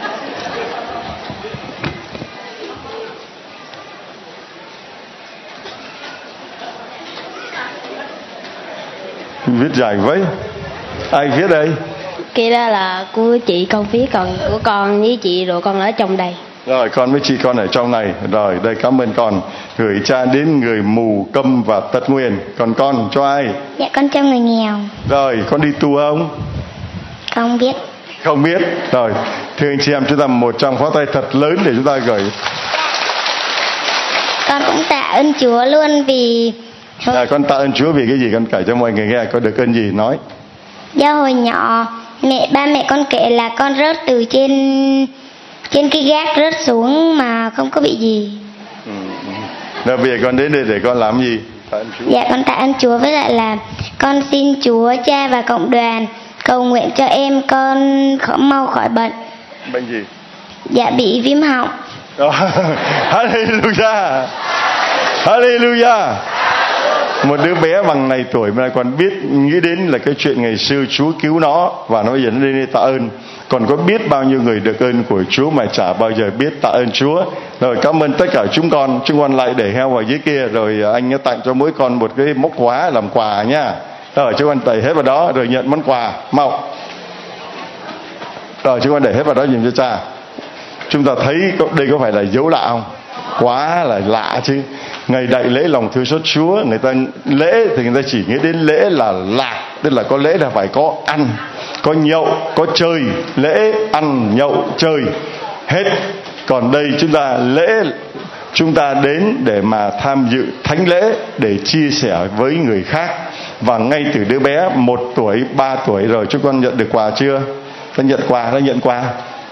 Viết dài vậy. Ai viết đây? Kia đó là của chị con viết, còn của con với chị rồi con ở trong đây. Rồi, con với chị con ở trong này. Rồi, đây cảm ơn con. Gửi cha đến người mù, câm và tật nguyền. Còn con cho ai? Dạ con cho người nghèo. Rồi, con đi tu không? Không biết. Không biết. Rồi, thưa anh chị em, chúng ta một tràng pháo tay thật lớn để chúng ta gửi. Con cũng tạ ơn Chúa luôn vì con tạ ơn Chúa vì cái gì? Con kể cho mọi người nghe. Có được ơn gì? Nói. do hồi nhỏ ba mẹ con kể là con rớt từ trên cái gác rớt xuống mà không có bị gì. Rồi bây giờ con đến đây để con làm gì? Tạ ơn Chúa. Dạ con tạ ơn Chúa, với lại là con xin Chúa cha và cộng đoàn cầu nguyện cho em con mau khỏi bệnh. Bệnh gì? Dạ bị viêm họng. Hallelujah. Hallelujah. Một đứa bé bằng này tuổi mà còn biết nghĩ đến là cái chuyện ngày xưa Chúa cứu nó và nó bây giờ nó lên đây tạ ơn. Còn có biết bao nhiêu người được ơn của Chúa mà chả bao giờ biết tạ ơn Chúa. Rồi cảm ơn tất cả chúng con lại để heo vào dưới kia. Rồi anh đã tặng cho mỗi con một cái móc khóa làm quà nha. Rồi chúng con đẩy hết vào đó rồi nhận món quà mau. Rồi chúng con để hết vào đó nhìn cho cha. Chúng ta thấy đây có phải là dấu lạ không? Quá là lạ chứ. Ngày đại lễ lòng thương xót Chúa, người ta lễ thì người ta chỉ nghĩ đến lễ là lạc, tức là có lễ là phải có ăn, có nhậu, có chơi. Lễ ăn nhậu chơi hết. Còn đây chúng ta đến để mà tham dự thánh lễ, để chia sẻ với người khác. Và ngay từ đứa bé 1 tuổi, 3 tuổi rồi chúng con nhận được quà chưa? Đã nhận quà.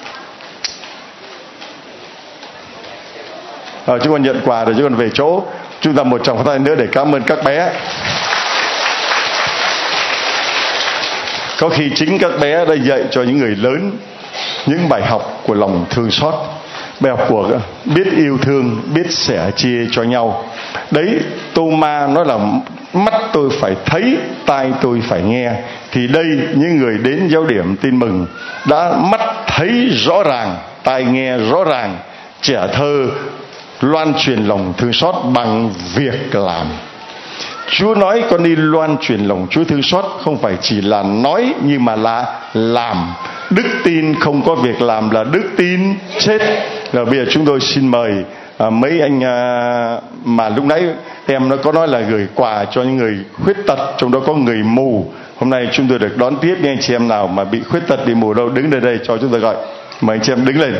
Chúng con nhận quà rồi chúng con về chỗ. Chúng ta một tràng pháo tay nữa để cảm ơn các bé. Có khi chính các bé đã dạy cho những người lớn những bài học của lòng thương xót, bài học của biết yêu thương, biết sẻ chia cho nhau. Đấy, Tô-ma nói là mắt tôi phải thấy, tai tôi phải nghe. Thì đây, những người đến giáo điểm tin mừng đã mắt thấy rõ ràng, tai nghe rõ ràng. Trẻ thơ loan truyền lòng thương xót bằng việc làm. Chúa nói con đi loan truyền lòng Chúa thương xót không phải chỉ là nói nhưng mà là làm. Đức tin không có việc làm là đức tin chết. Rồi bây giờ chúng tôi xin mời mấy anh mà lúc nãy em nó có nói là gửi quà cho những người khuyết tật, trong đó có người mù. Hôm nay chúng tôi được đón tiếp những anh chị em nào mà bị khuyết tật, bị mù đâu, đứng đây đây cho chúng tôi gọi. Mời anh chị em đứng lên.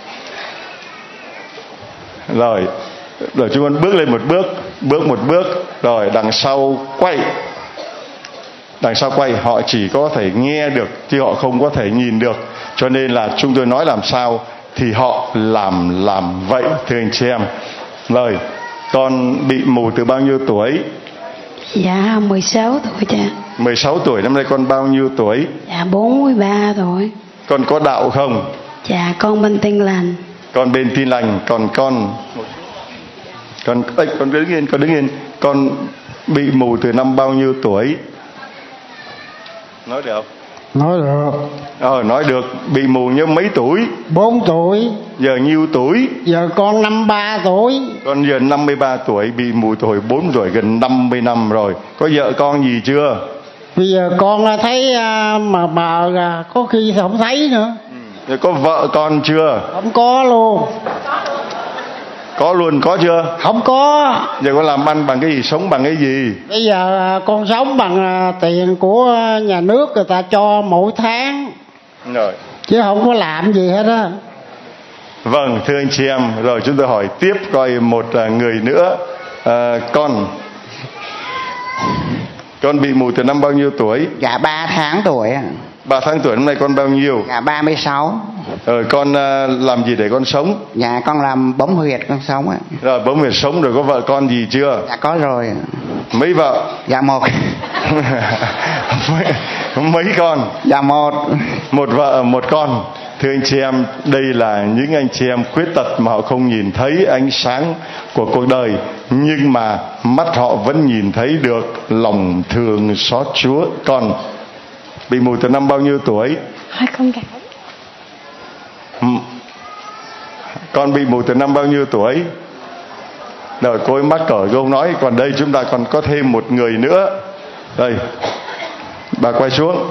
Rồi chúng con bước lên một bước, rồi đằng sau quay họ chỉ có thể nghe được chứ họ không có thể nhìn được, cho nên là chúng tôi nói làm sao thì họ làm vậy, thưa anh chị em. Rồi Con bị mù từ bao nhiêu tuổi? Dạ 16 tuổi cha. 16 tuổi. Năm nay con bao nhiêu tuổi? Dạ 43 tuổi. Con có đạo không? Dạ con bên Tin Lành. Con bên Tin Lành. Còn con đứng yên. Con bị mù từ năm bao nhiêu tuổi? Nói được không? Nói được. Nói được. Bị mù như mấy tuổi? 4 tuổi. Giờ nhiêu tuổi? Giờ con 53 tuổi. Con giờ 53 tuổi, bị mù từ hồi 4 tuổi, gần 50 năm rồi. Có vợ con gì chưa? Bây giờ con thấy mà bà có khi không thấy nữa. Rồi có vợ con chưa? Không có luôn. Có luôn, có chưa? Không có. Giờ con làm ăn bằng cái gì, sống bằng cái gì? Bây giờ con sống bằng tiền của nhà nước người ta cho mỗi tháng. Rồi. Chứ không có làm gì hết á. Vâng, thưa anh chị em, rồi chúng tôi hỏi tiếp coi một người nữa. Con bị mù từ năm bao nhiêu tuổi? Dạ 3 tháng tuổi. 3 tháng tuổi. Năm nay con bao nhiêu? Dạ 36. Rồi con làm gì để con sống? Dạ con làm bấm huyệt con sống ạ. Rồi bấm huyệt sống. Rồi có vợ con gì chưa? Dạ có rồi. Mấy vợ? Dạ 1. Mấy con? Dạ 1. 1 vợ 1 con. Thưa anh chị em, đây là những anh chị em khuyết tật mà họ không nhìn thấy ánh sáng của cuộc đời, nhưng mà mắt họ vẫn nhìn thấy được lòng thương xót Chúa. Con bị mù từ năm bao nhiêu tuổi? 2 con gái. Con bị mù từ năm bao nhiêu tuổi? Rồi cô ấy mắc cỡ cô không nói. Còn đây chúng ta còn có thêm một người nữa. Đây, bà quay xuống.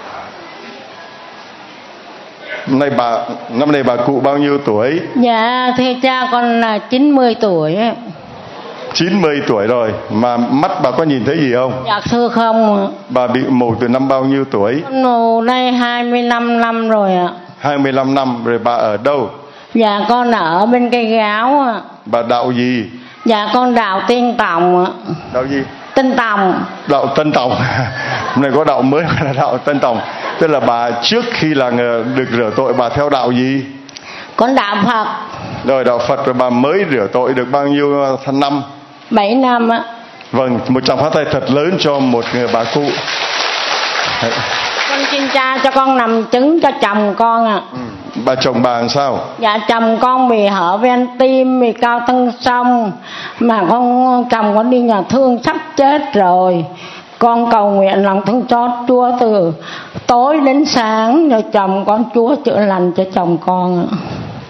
Năm nay bà cụ bao nhiêu tuổi? Dạ thưa cha con là 90 tuổi. 90 tuổi rồi. Mà mắt bà có nhìn thấy gì không? Dạ thưa không. Bà bị mù từ năm bao nhiêu tuổi? Con mù đây 25 năm rồi ạ. 25 năm rồi. Bà ở đâu? Dạ con ở bên Cây Gáo ạ. Bà đạo gì? Dạ con đạo Tiên Tòng ạ. Đạo gì? Tân Tòng. Đạo Tân Tòng. Hôm nay có đạo mới là đạo Tân Tòng. Tức là bà trước khi là được rửa tội bà theo đạo gì? Con đạo Phật. Rồi đạo Phật. Rồi bà mới rửa tội được bao nhiêu năm? 7 năm ạ. Vâng, một tràng pháo tay thật lớn cho một người bà cụ. Đấy. Con xin cha cho con làm chứng cho chồng con ạ. Bà chồng bà làm sao? Dạ chồng con bị hở van tim, bị cao thân sông. Mà chồng con đi nhà thương sắp chết rồi. Con cầu nguyện lòng thương xót Chúa từ tối đến sáng, rồi chồng con Chúa chữa lành cho chồng con ạ.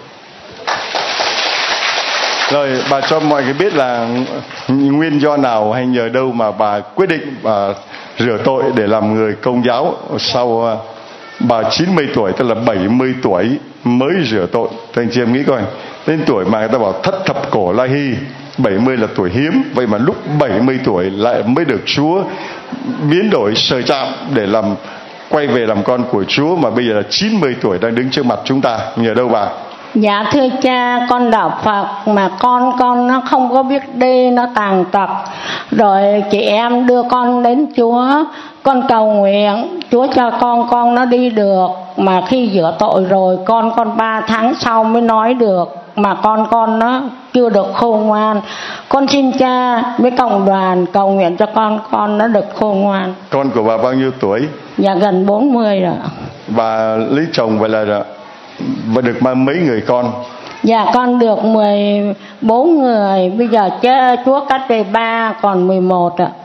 Rồi bà cho mọi người biết là nguyên do nào hay nhờ đâu mà bà quyết định bà rửa tội để làm người Công giáo sau bà 90 tuổi, tức là 70 tuổi mới rửa tội. Thì anh chị em nghĩ coi, đến tuổi mà người ta bảo thất thập cổ la hy, 70 là tuổi hiếm, vậy mà lúc 70 tuổi lại mới được Chúa biến đổi sờ chạm để quay về làm con của Chúa, mà bây giờ là 90 tuổi đang đứng trước mặt chúng ta. Nhờ đâu bà? Dạ thưa cha, con đạo Phật mà con nó không có biết đi, nó tàn tật. Rồi chị em đưa con đến Chúa, con cầu nguyện Chúa cho con nó đi được. Mà khi rửa tội rồi con 3 tháng sau mới nói được. Mà con nó chưa được khôn ngoan. Con xin cha với cộng đoàn cầu nguyện cho con nó được khôn ngoan. Con của bà bao nhiêu tuổi? Dạ gần 40 rồi. Bà lấy chồng vậy là và được mấy người con? Dạ con được 14 người. Bây giờ Chúa cắt về 3 còn 11 ạ.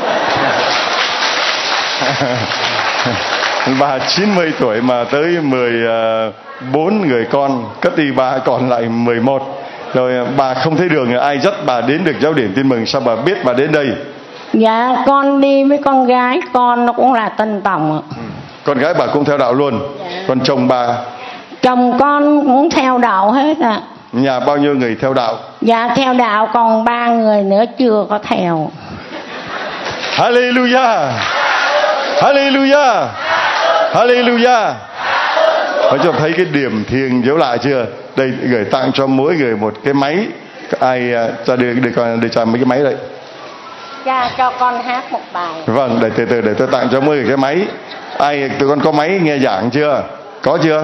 Bà 90 tuổi mà tới 14 người con, cất đi 3 còn lại 11. Rồi bà không thấy đường, ai dắt bà đến được Giáo điểm Tin Mừng? Sao bà biết bà đến đây? Dạ con đi với con gái con, nó cũng là Tân Tòng ạ. Con gái bà cũng theo đạo luôn? Dạ. Còn chồng bà? Chồng con cũng theo đạo hết ạ. Nhà bao nhiêu người theo đạo? Dạ theo đạo còn 3 người nữa chưa có theo. Hallelujah, Hallelujah, Hallelujah. Có cho thấy cái điểm thiêng dấu lại chưa? Đây gửi tặng cho mỗi người một cái máy. Ai cho đưa cho mấy cái máy đây. Cha cho con hát một bài. Vâng, để tôi tặng cho mỗi người cái máy. Ai tụi con có máy nghe giảng chưa? Có chưa?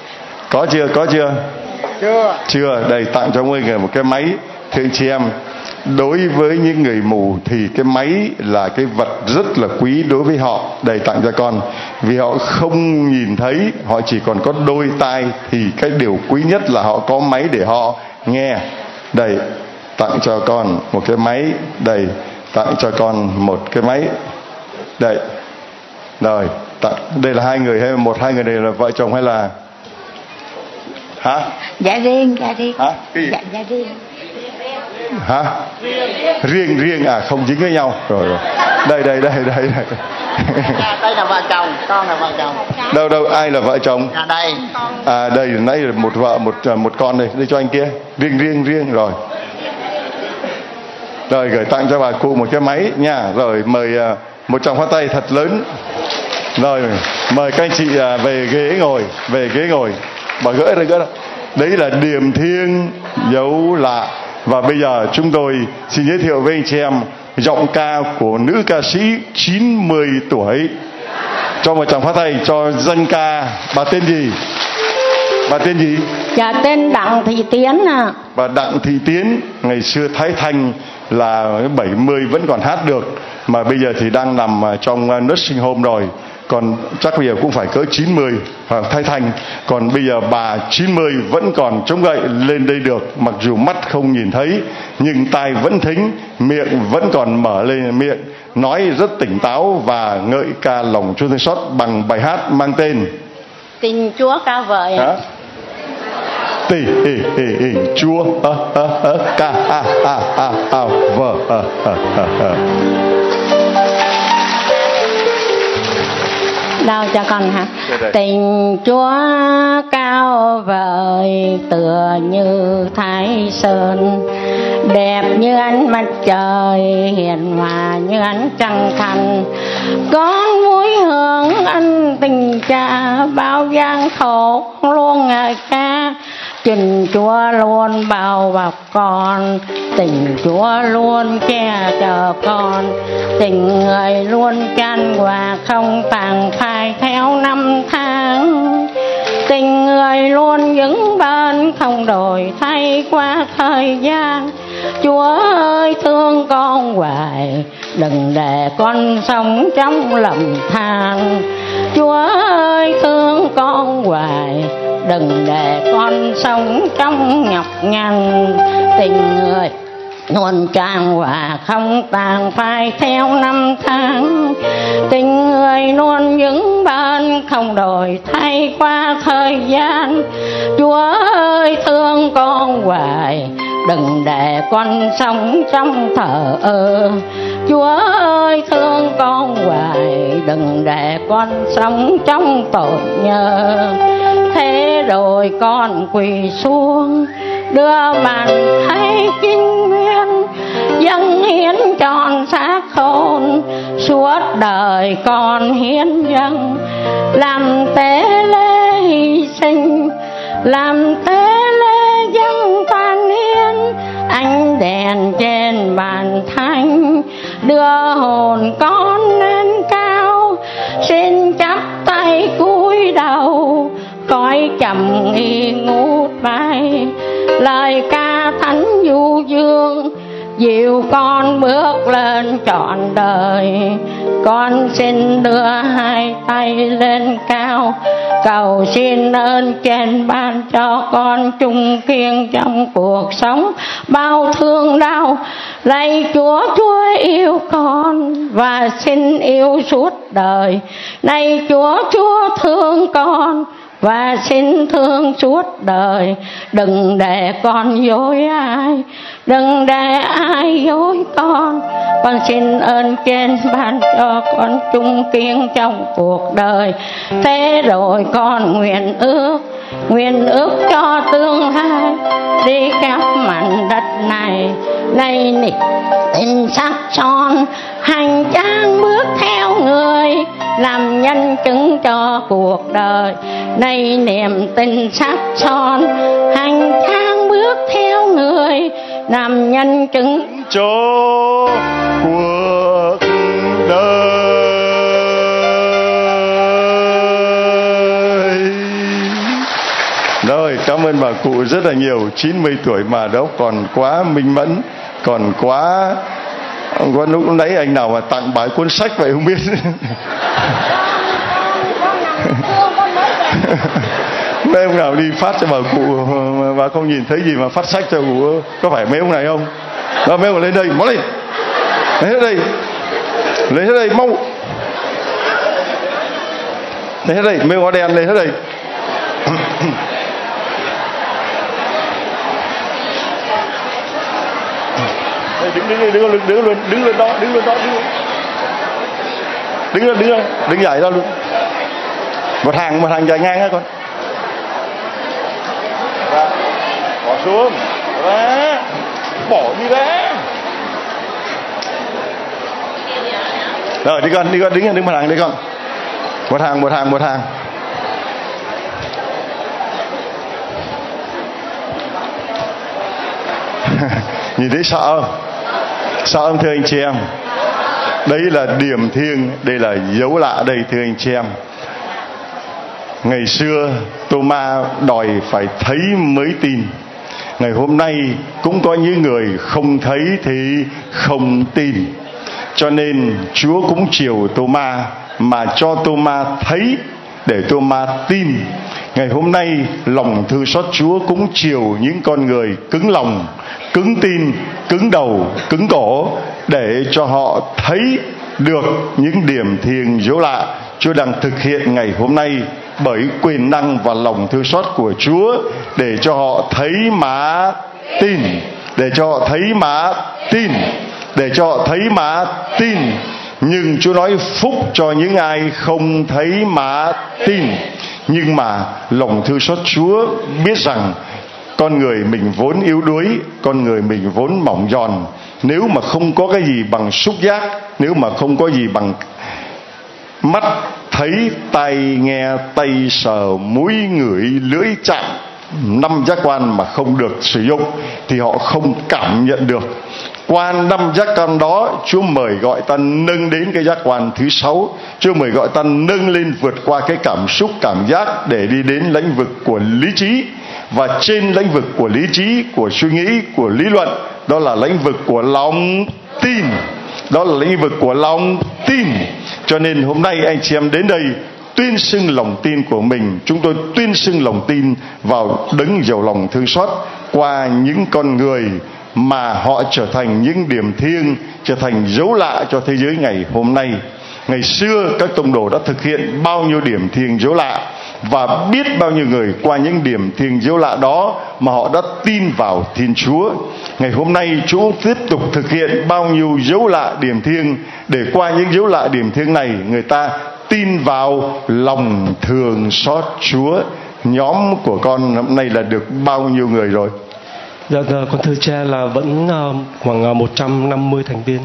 Có chưa? Chưa. Đây tặng cho mỗi người một cái máy. Thưa anh chị em, đối với những người mù thì cái máy là cái vật rất là quý đối với họ. Đây, tặng cho con. Vì họ không nhìn thấy, họ chỉ còn có đôi tai, thì cái điều quý nhất là họ có máy để họ nghe. Đây, tặng cho con một cái máy. Đây, tặng cho con một cái máy. Đây. Rồi, tặng. Đây là hai người hay hai người này là vợ chồng hay là hả? Dạ riêng. Hả? Dạ riêng. Hả? Riêng à, không dính với nhau. Rồi. Đây. Đây là vợ chồng, con là vợ chồng. Đâu ai là vợ chồng? Đây. À, đây nãy là một vợ một con đây, đây cho anh kia. Riêng rồi. Rồi, gửi tặng cho bà cụ một cái máy nha. Rồi, mời một tràng pháo tay thật lớn. Rồi, mời các anh chị về ghế ngồi. Bà gỡ ra. Đấy là Điềm Thiêng Dấu Lạ. Và bây giờ chúng tôi xin giới thiệu với anh chị em giọng ca của nữ ca sĩ 90 tuổi. Cho một tràng pháo tay cho danh ca. Bà tên gì? Dạ, tên Đặng Thị Tiến à. Bà Đặng Thị Tiến, ngày xưa Thái Thanh là 70 vẫn còn hát được, mà bây giờ thì đang nằm trong nursing home rồi. Còn chắc bây giờ cũng phải cỡ 90 Thái Thanh. Còn bây giờ bà 90 vẫn còn chống gậy lên đây được, mặc dù mắt không nhìn thấy nhưng tai vẫn thính, miệng vẫn còn mở lên miệng, nói rất tỉnh táo và ngợi ca lòng Chúa thương xót bằng bài hát mang tên Tình Chúa Ca Vợi. Hả? Tình Chúa ca vợ. Đâu cho con hả? Tình Chúa cao vời tựa như Thái Sơn, đẹp như ánh mặt trời, hiền hòa như ánh trăng thanh. Con vui hưởng ân tình cha, bao gian khổ luôn ngợi ca. Tình Chúa luôn bao bọc con, tình Chúa luôn che chở con, tình người luôn chan hòa không tàn phai theo năm tháng. Tình người luôn vững bền không đổi thay qua thời gian. Chúa ơi thương con hoài, đừng để con sống trong lầm than. Chúa ơi thương con hoài, đừng để con sống trong nhọc nhằn. Tình người luôn tràn hòa không tàn phai theo năm tháng. Tình người luôn vững bền không đổi thay qua thời gian. Chúa ơi thương con hoài, đừng để con sống trong thờ ơ. Chúa ơi thương con hoài, đừng để con sống trong tội nhơ. Thế rồi con quỳ xuống đưa bàn tay kinh nguyên, dâng hiến trọn xác hồn. Suốt đời con hiến dâng, làm tế lễ hy sinh, làm tế lễ dâng toàn hiến. Ánh đèn trên bàn thánh đưa hồn con lên cao. Xin chắp tay cúi đầu, cõi trầm nghi ngút bay. Lời ca thánh du dương dìu con bước lên trọn đời. Con xin đưa hai tay lên cao, cầu xin ơn trên ban cho con trung kiên trong cuộc sống bao thương đau. Lạy Chúa, Chúa yêu con và xin yêu suốt đời. Này Chúa, Chúa thương con và xin thương suốt đời. Đừng để con dối ai, đừng để ai dối con. Con xin ơn trên ban cho con trung kiên trong cuộc đời. Thế rồi con nguyện ước cho tương lai đi khắp mảnh đất này. Nay nịch tình sắc son hành trang bước theo người, làm nhân chứng cho cuộc đời. Nay niềm tình sắc son hành trang bước theo người, làm nhân chứng cho cuộc đời. Rồi, cảm ơn bà cụ rất là nhiều. 90 tuổi mà đâu còn quá minh mẫn. Còn quá lúc nãy anh nào mà tặng bài cuốn sách vậy không biết. Mấy ông nào đi phát cho bà cụ mà không nhìn thấy gì mà phát sách cho cụ, có phải mấy ông này không? Đó, mấy ông lên đây, mau lên, lấy hết đây, lấy hết đây, mau, lấy hết đây, mấy ông áo đen lên hết đây. Đứng lên đó, đứng dậy đó luôn. Một hàng dài ngang hết con. Bỏ xuống, ra, bỏ đi ra. Rồi đi con, đứng một hàng đi con. Một hàng. Nhìn thấy sợ không? Sợ không thưa anh chị em? Đấy là điểm thiêng, đây là dấu lạ đây thưa anh chị em. Ngày xưa Tô-ma đòi phải thấy mới tin. Ngày hôm nay cũng có những người không thấy thì không tin. Cho nên Chúa cũng chiều Tô-ma mà cho Tô-ma thấy để Tô-ma tin. Ngày hôm nay lòng thương xót Chúa cũng chiều những con người cứng lòng, cứng tin, cứng đầu, cứng cổ để cho họ thấy được những điểm thiêng dấu lạ Chúa đang thực hiện ngày hôm nay bởi quyền năng và lòng thương xót của Chúa, để cho họ thấy mà tin, để cho họ thấy mà tin, để cho họ thấy mà tin. Nhưng Chúa nói phúc cho những ai không thấy mà tin. Nhưng mà lòng thương xót Chúa biết rằng con người mình vốn yếu đuối, con người mình vốn mỏng giòn. Nếu mà không có cái gì bằng xúc giác, nếu mà không có gì bằng mắt thấy, tai nghe, tay sờ, mũi ngửi, lưỡi chạm, 5 giác quan mà không được sử dụng thì họ không cảm nhận được. Qua 5 giác quan đó, Chúa mời gọi ta nâng đến cái giác quan thứ 6. Chúa mời gọi ta nâng lên vượt qua cái cảm xúc, cảm giác để đi đến lĩnh vực của lý trí. Và trên lĩnh vực của lý trí, của suy nghĩ, của lý luận, đó là lĩnh vực của lòng tin. Đó là lĩnh vực của lòng tin. Cho nên hôm nay anh chị em đến đây tuyên xưng lòng tin của mình. Chúng tôi tuyên xưng lòng tin vào đấng giàu lòng thương xót qua những con người mà họ trở thành những điểm thiêng, trở thành dấu lạ cho thế giới ngày hôm nay. Ngày xưa các tông đồ đã thực hiện bao nhiêu điểm thiêng dấu lạ, và biết bao nhiêu người qua những điểm thiêng dấu lạ đó mà họ đã tin vào Thiên Chúa. Ngày hôm nay Chúa tiếp tục thực hiện bao nhiêu dấu lạ điểm thiêng, để qua những dấu lạ điểm thiêng này người ta tin vào lòng thương xót Chúa. Nhóm của con hôm nay là được bao nhiêu người rồi? Dạ, con thưa cha là vẫn khoảng 150 thành viên.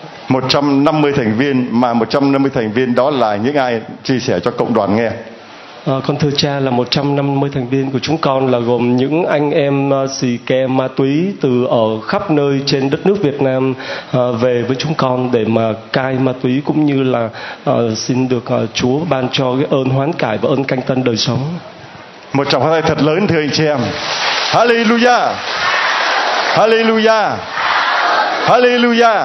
150 thành viên, mà 150 thành viên đó là những ai? Chia sẻ cho cộng đoàn nghe. Con thưa cha là 150 thành viên của chúng con là gồm những anh em xì ke ma túy từ ở khắp nơi trên đất nước Việt Nam về với chúng con để mà cai ma túy, cũng như là xin được Chúa ban cho cái ơn hoán cải và ơn canh tân đời sống. Một tràng pháo tay thật lớn thưa anh chị em. Hallelujah, Hallelujah, Hallelujah.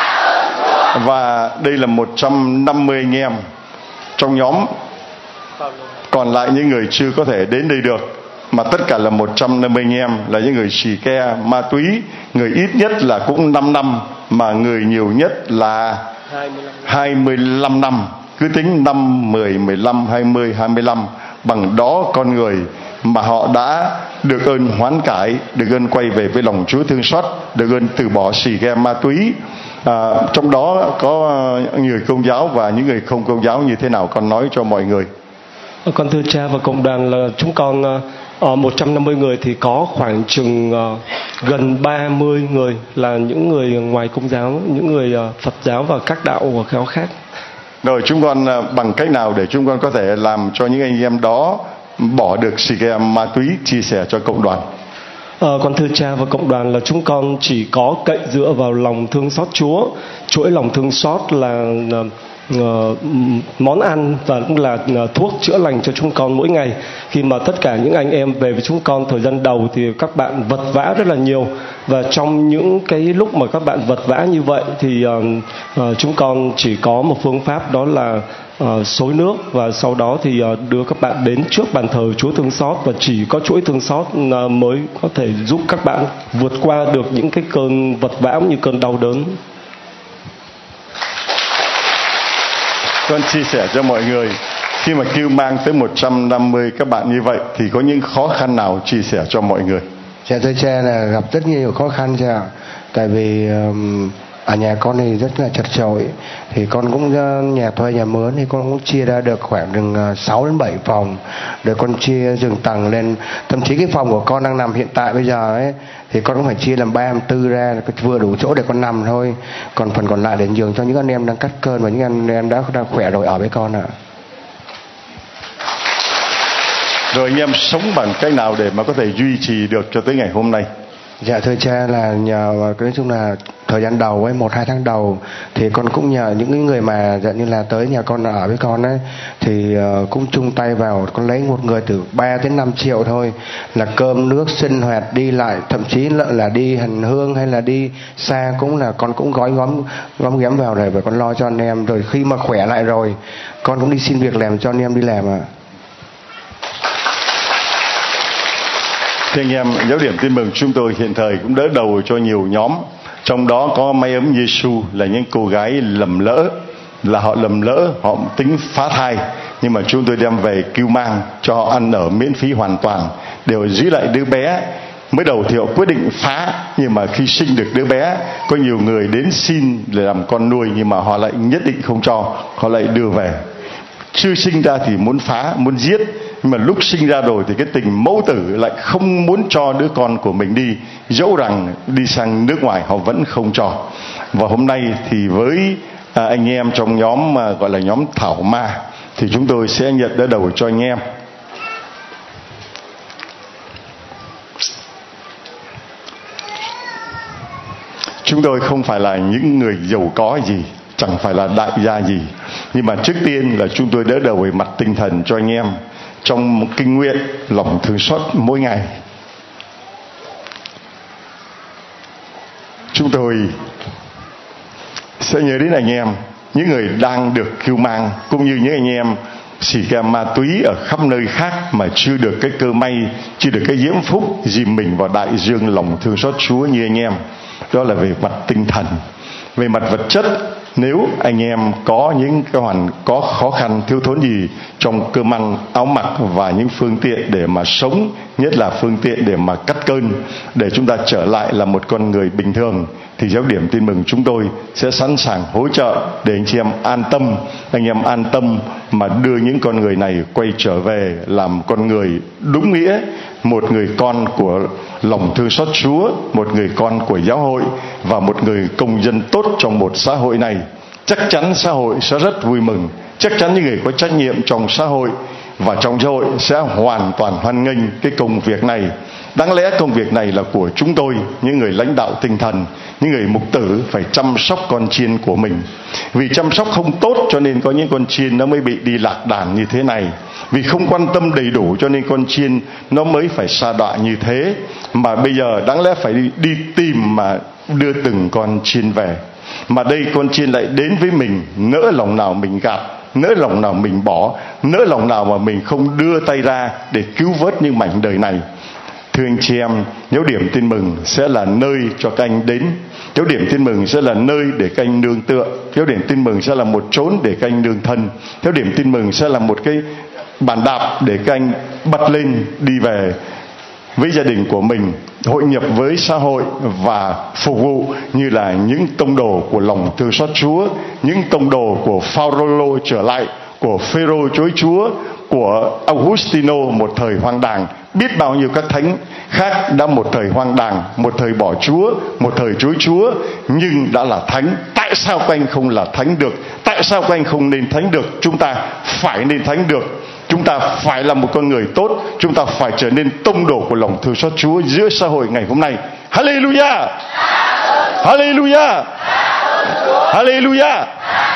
Và đây là 150 anh em trong nhóm. Còn lại những người chưa có thể đến đây được, mà tất cả là 150 anh em là những người xì ke ma túy. Người ít nhất là cũng 5 năm, mà người nhiều nhất là 25 năm. Cứ tính 5, 10, 15, 20, 25. Bằng đó con người mà họ đã được ơn hoán cải, được ơn quay về với lòng Chúa thương xót, được ơn từ bỏ xì ke ma túy. Trong đó có người Công giáo và những người không Công giáo như thế nào, con nói cho mọi người. Con thưa cha và cộng đoàn là chúng con 150 người thì có khoảng chừng gần 30 người là những người ngoài Công giáo, những người Phật giáo và các đạo giáo khác. Rồi chúng con bằng cách nào để chúng con có thể làm cho những anh em đó bỏ được xì ke ma túy, chia sẻ cho cộng đoàn? Con thưa cha và cộng đoàn là chúng con chỉ có cậy dựa vào lòng thương xót Chúa. Chuỗi lòng thương xót là món ăn và cũng là thuốc chữa lành cho chúng con mỗi ngày. Khi mà tất cả những anh em về với chúng con thời gian đầu thì các bạn vật vã rất là nhiều, và trong những cái lúc mà các bạn vật vã như vậy thì chúng con chỉ có một phương pháp, đó là xối nước, và sau đó thì đưa các bạn đến trước bàn thờ Chúa thương xót, và chỉ có chuỗi thương xót mới có thể giúp các bạn vượt qua được những cái cơn vật vã như cơn đau đớn. Con chia sẻ cho mọi người, khi mà kêu mang tới 150 các bạn như vậy thì có những khó khăn nào chia sẻ cho mọi người? Dạ thưa cha, là gặp rất nhiều khó khăn cha. Tại vì ở nhà con thì rất là chật chội, thì con cũng nhà thuê nhà mướn, thì con cũng chia ra được khoảng chừng 6 đến 7 phòng, rồi con chia giường tầng lên. Thậm chí cái phòng của con đang nằm hiện tại bây giờ ấy thì con cũng phải chia làm 3 làm 4 ra, vừa đủ chỗ để con nằm thôi. Còn phần còn lại để nhường cho những anh em đang cắt cơn và những anh em đã khỏe rồi ở với con ạ. Rồi anh em sống bằng cách nào để mà có thể duy trì được cho tới ngày hôm nay? Dạ thưa cha, là nhờ nói chung là thời gian đầu ấy, 1-2 tháng đầu thì con cũng nhờ những người mà dạng như là tới nhà con ở với con ấy, thì cũng chung tay vào, con lấy một người từ 3 đến 5 triệu thôi, là cơm nước sinh hoạt đi lại, thậm chí là đi hành hương hay là đi xa cũng là con cũng gói gom ghém vào rồi, và con lo cho anh em. Rồi khi mà khỏe lại rồi con cũng đi xin việc làm cho anh em đi làm ạ. Thưa anh em, Giáo điểm Tin Mừng chúng tôi hiện thời cũng đỡ đầu cho nhiều nhóm. Trong đó có Mái Ấm Giêsu, là những cô gái lầm lỡ, họ tính phá thai, nhưng mà chúng tôi đem về cứu mang cho họ ăn ở miễn phí hoàn toàn, đều giữ lại đứa bé. Mới đầu thì họ quyết định phá, nhưng mà khi sinh được đứa bé, có nhiều người đến xin để làm con nuôi, nhưng mà họ lại nhất định không cho, họ lại đưa về. Chưa sinh ra thì muốn phá, muốn giết, nhưng mà lúc sinh ra rồi thì cái tình mẫu tử lại không muốn cho đứa con của mình đi, dẫu rằng đi sang nước ngoài họ vẫn không cho. Và hôm nay thì với anh em trong nhóm gọi là nhóm Thảo Ma, thì chúng tôi sẽ nhận đỡ đầu cho anh em. Chúng tôi không phải là những người giàu có gì, chẳng phải là đại gia gì, nhưng mà trước tiên là chúng tôi đỡ đầu về mặt tinh thần cho anh em trong kinh nguyện lòng thương xót mỗi ngày. Chúng tôi sẽ nhớ đến anh em, những người đang được cứu mang, cũng như những anh em xì ke ma túy ở khắp nơi khác mà chưa được cái cơ may, chưa được cái diễm phúc dìm mình vào đại dương lòng thương xót Chúa như anh em. Đó là về mặt tinh thần. Về mặt vật chất, nếu anh em có những có khó khăn thiếu thốn gì trong cơm ăn áo mặc và những phương tiện để mà sống, nhất là phương tiện để mà cắt cơn, để chúng ta trở lại là một con người bình thường, thì Giáo điểm Tin Mừng chúng tôi sẽ sẵn sàng hỗ trợ để anh chị em an tâm. Anh em an tâm mà đưa những con người này quay trở về làm con người đúng nghĩa, một người con của lòng thương xót Chúa, một người con của giáo hội và một người công dân tốt trong một xã hội này. Chắc chắn xã hội sẽ rất vui mừng, chắc chắn những người có trách nhiệm trong xã hội và trong giáo hội sẽ hoàn toàn hoan nghênh cái công việc này. Đáng lẽ công việc này là của chúng tôi, những người lãnh đạo tinh thần, những người mục tử phải chăm sóc con chiên của mình. Vì chăm sóc không tốt cho nên có những con chiên nó mới bị đi lạc đàn như thế này. Vì không quan tâm đầy đủ cho nên con chiên nó mới phải sa đọa như thế. Mà bây giờ đáng lẽ phải đi tìm mà đưa từng con chiên về. Mà đây con chiên lại đến với mình, nỡ lòng nào mình gạt, nỡ lòng nào mình bỏ, nỡ lòng nào mà mình không đưa tay ra để cứu vớt những mảnh đời này. Thưa anh chị em, Giáo điểm Tin Mừng sẽ là nơi cho các anh đến. Giáo điểm Tin Mừng sẽ là nơi để các anh nương tựa. Giáo điểm Tin Mừng sẽ là một chốn để các anh nương thân. Giáo điểm Tin Mừng sẽ là một cái bàn đạp để các anh bật lên đi về với gia đình của mình, hội nhập với xã hội và phục vụ như là những tông đồ của lòng thương xót Chúa, những tông đồ của Phaolô trở lại, của Phêrô chối Chúa, của Augustino một thời hoang đàng. Biết bao nhiêu các thánh khác đã một thời hoang đàng, một thời bỏ Chúa, một thời chối Chúa, nhưng đã là thánh. Tại sao các anh không là thánh được? Tại sao các anh không nên thánh được? Chúng ta phải nên thánh được. Chúng ta phải là một con người tốt. Chúng ta phải trở nên tông đồ của lòng thương xót Chúa giữa xã hội ngày hôm nay. Hallelujah! Hallelujah! Hallelujah!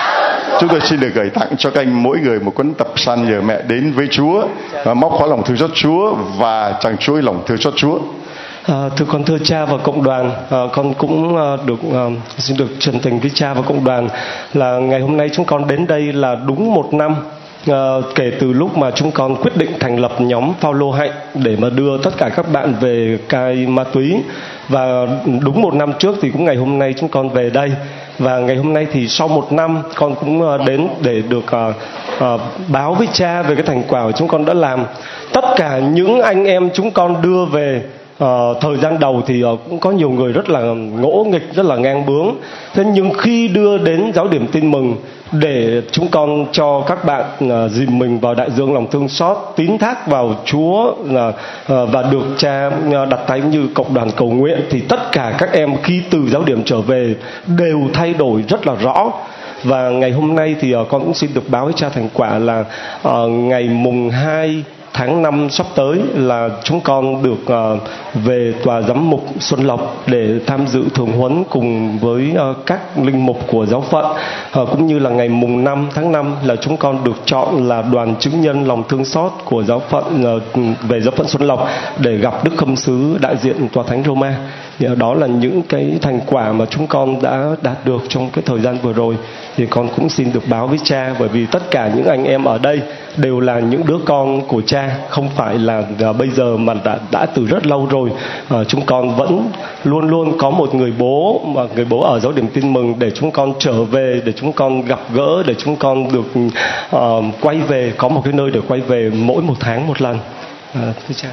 Chúng tôi xin được gửi tặng cho các anh mỗi người một cuốn tập san nhờ mẹ đến với Chúa, móc khóa lòng thương xót Chúa và chàng chuỗi lòng thương xót Chúa. Thưa con, thưa cha và cộng đoàn, con cũng xin được chân tình với cha và cộng đoàn là ngày hôm nay chúng con đến đây là đúng 1 năm kể từ lúc mà chúng con quyết định thành lập nhóm Phaolô Hạnh để mà đưa tất cả các bạn về cai ma túy. Và đúng 1 năm trước thì cũng ngày hôm nay chúng con về đây. Và ngày hôm nay thì sau 1 năm con cũng đến để được báo với cha về cái thành quả của chúng con đã làm. Tất cả những anh em chúng con đưa về thời gian đầu thì cũng có nhiều người rất là ngỗ nghịch, rất là ngang bướng. Thế nhưng khi đưa đến giáo điểm tin mừng để chúng con cho các bạn dìm mình vào đại dương lòng thương xót, tín thác vào Chúa và được cha đặt tay như cộng đoàn cầu nguyện, thì tất cả các em khi từ giáo điểm trở về đều thay đổi rất là rõ. Và ngày hôm nay thì con cũng xin được báo với cha thành quả là ngày mùng 2 tháng 5 sắp tới là chúng con được về tòa giám mục Xuân Lộc để tham dự thường huấn cùng với các linh mục của giáo phận, cũng như là ngày mùng 5 tháng 5 là chúng con được chọn là đoàn chứng nhân lòng thương xót của giáo phận về giáo phận Xuân Lộc để gặp Đức Khâm sứ đại diện Tòa Thánh Roma. Thì đó là những cái thành quả mà chúng con đã đạt được trong cái thời gian vừa rồi. Thì con cũng xin được báo với cha, bởi vì tất cả những anh em ở đây đều là những đứa con của cha, không phải là bây giờ mà đã từ rất lâu rồi. Chúng con vẫn luôn luôn có một người bố, mà người bố ở giáo điểm tin mừng để chúng con trở về, để chúng con gặp gỡ, để chúng con được quay về, có một cái nơi để quay về mỗi 1 tháng 1 lần. Thưa cha.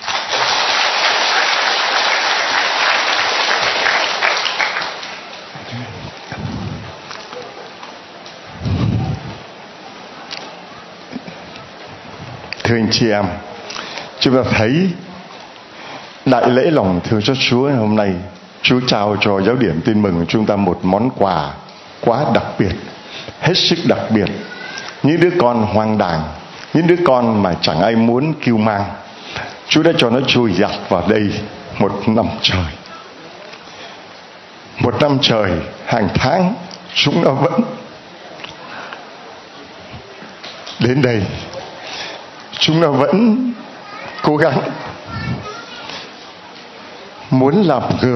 Thưa anh chị em, chúng ta thấy đại lễ lòng thương xót Chúa hôm nay, Chúa trao cho giáo điểm tin mừng của chúng ta một món quà quá đặc biệt, hết sức đặc biệt. Những đứa con hoang đàng, những đứa con mà chẳng ai muốn cưu mang, Chúa đã cho nó trôi dạt vào đây 1 năm trời. 1 năm trời, hàng tháng chúng nó vẫn đến đây. Chúng nó vẫn cố gắng muốn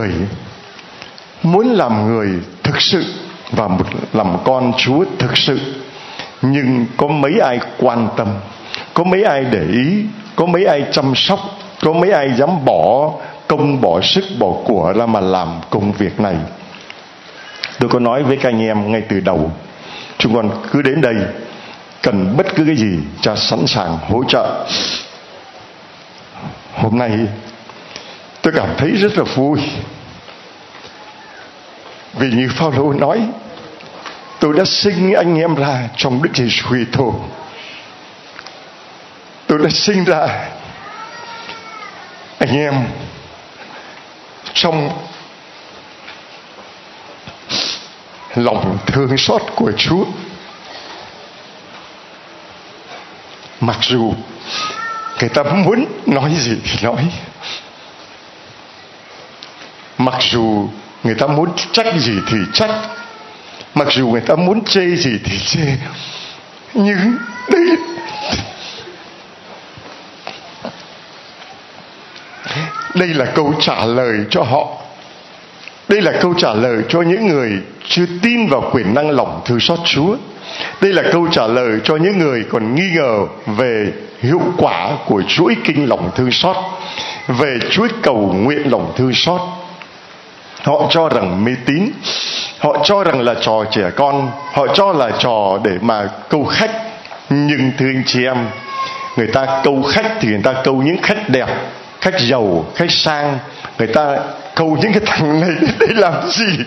làm người thực sự và làm con Chúa thực sự. Nhưng có mấy ai quan tâm, có mấy ai để ý, có mấy ai chăm sóc, có mấy ai dám bỏ công, bỏ sức, bỏ của ra mà làm công việc này. Tôi có nói với các anh em ngay từ đầu, chúng con cứ đến đây, cần bất cứ cái gì cha sẵn sàng hỗ trợ. Hôm nay tôi cảm thấy rất là vui, vì như Phaolô nói, tôi đã sinh anh em ra trong Đức Giêsu Kitô. Tôi đã sinh ra anh em trong lòng thương xót của Chúa. Mặc dù người ta muốn nói gì thì nói, mặc dù người ta muốn trách gì thì trách, mặc dù người ta muốn chê gì thì chê, nhưng đây là câu trả lời cho họ. Đây là câu trả lời cho những người chưa tin vào quyền năng lòng thương xót Chúa. Đây là câu trả lời cho những người còn nghi ngờ về hiệu quả của chuỗi kinh lòng thương xót, về chuỗi cầu nguyện lòng thương xót. Họ cho rằng mê tín, họ cho rằng là trò trẻ con, họ cho là trò để mà câu khách. Nhưng thưa anh chị em, người ta câu khách thì người ta câu những khách đẹp, khách giàu, khách sang. Người ta câu những cái thằng này để làm gì?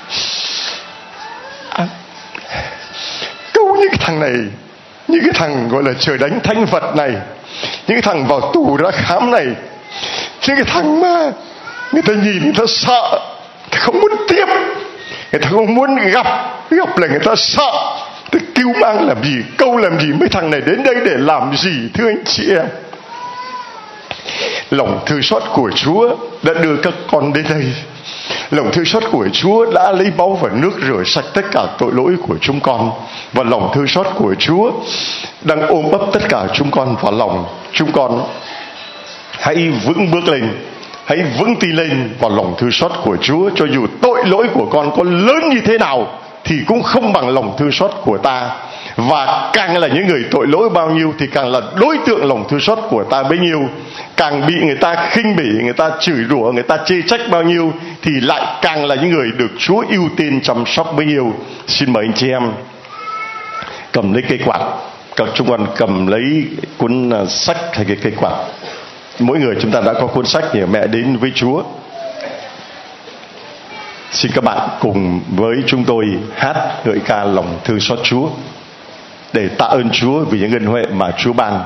Câu những cái thằng này, những cái thằng gọi là trời đánh thánh vật này, những cái thằng vào tù ra khám này, những cái thằng mà người ta nhìn người ta sợ, người ta không muốn tiếp, người ta không muốn gặp là người ta sợ. Thế cứu mang làm gì, câu làm gì, mấy thằng này đến đây để làm gì? Thưa anh chị em, lòng thương xót của Chúa đã đưa các con đến đây. Lòng thương xót của Chúa đã lấy máu và nước rửa sạch tất cả tội lỗi của chúng con. Và lòng thương xót của Chúa đang ôm ấp tất cả chúng con vào lòng. Chúng con hãy vững bước lên, hãy vững tin lên vào lòng thương xót của Chúa. Cho dù tội lỗi của con có lớn như thế nào thì cũng không bằng lòng thương xót của ta. Và càng là những người tội lỗi bao nhiêu thì càng là đối tượng lòng thương xót của ta bấy nhiêu. Càng bị người ta khinh bỉ, người ta chửi rủa, người ta chê trách bao nhiêu thì lại càng là những người được Chúa ưu tiên chăm sóc bấy nhiêu. Xin mời anh chị em cầm lấy cây quạt. Các chúng con cầm lấy cuốn sách hay cái cây quạt. Mỗi người chúng ta đã có cuốn sách Nhờ Mẹ Đến Với Chúa. Xin các bạn cùng với chúng tôi hát ngợi ca lòng thương xót Chúa để tạ ơn Chúa vì những ân huệ mà Chúa ban.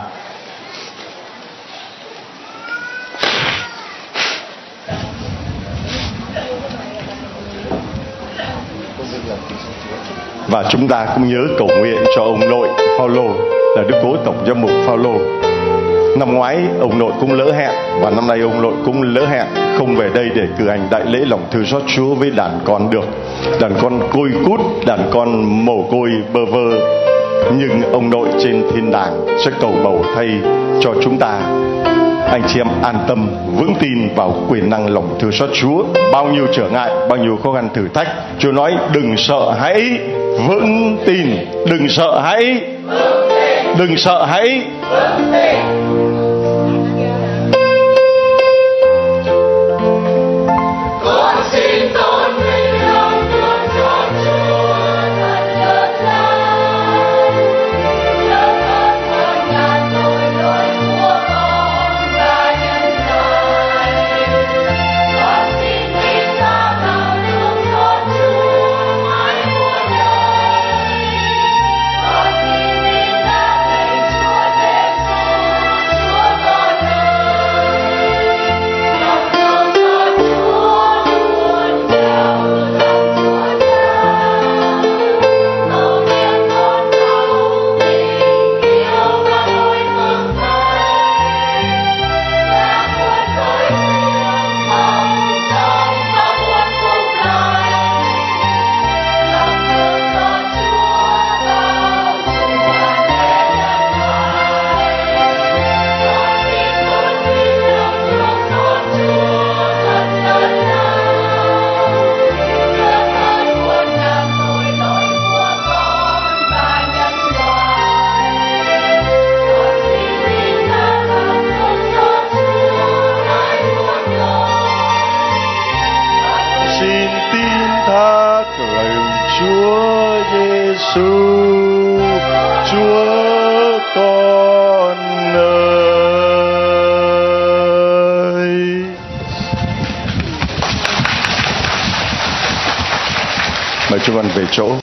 Và chúng ta cũng nhớ cầu nguyện cho ông nội Phaolô là Đức Cố Tổng Giám mục Phaolô. Năm ngoái ông nội cũng lỡ hẹn và năm nay ông nội cũng lỡ hẹn không về đây để cử hành đại lễ lòng thương xót Chúa với đàn con được. Đàn con côi cút, đàn con mồ côi bơ vơ. Nhưng ông nội trên thiên đàng sẽ cầu bầu thay cho chúng ta. Anh chị em an tâm, vững tin vào quyền năng lòng thương xót Chúa. Bao nhiêu trở ngại, bao nhiêu khó khăn thử thách, Chúa nói đừng sợ hãi, vững tin. Đừng sợ hãi, đừng sợ hãi. Mời chúng con về chỗ.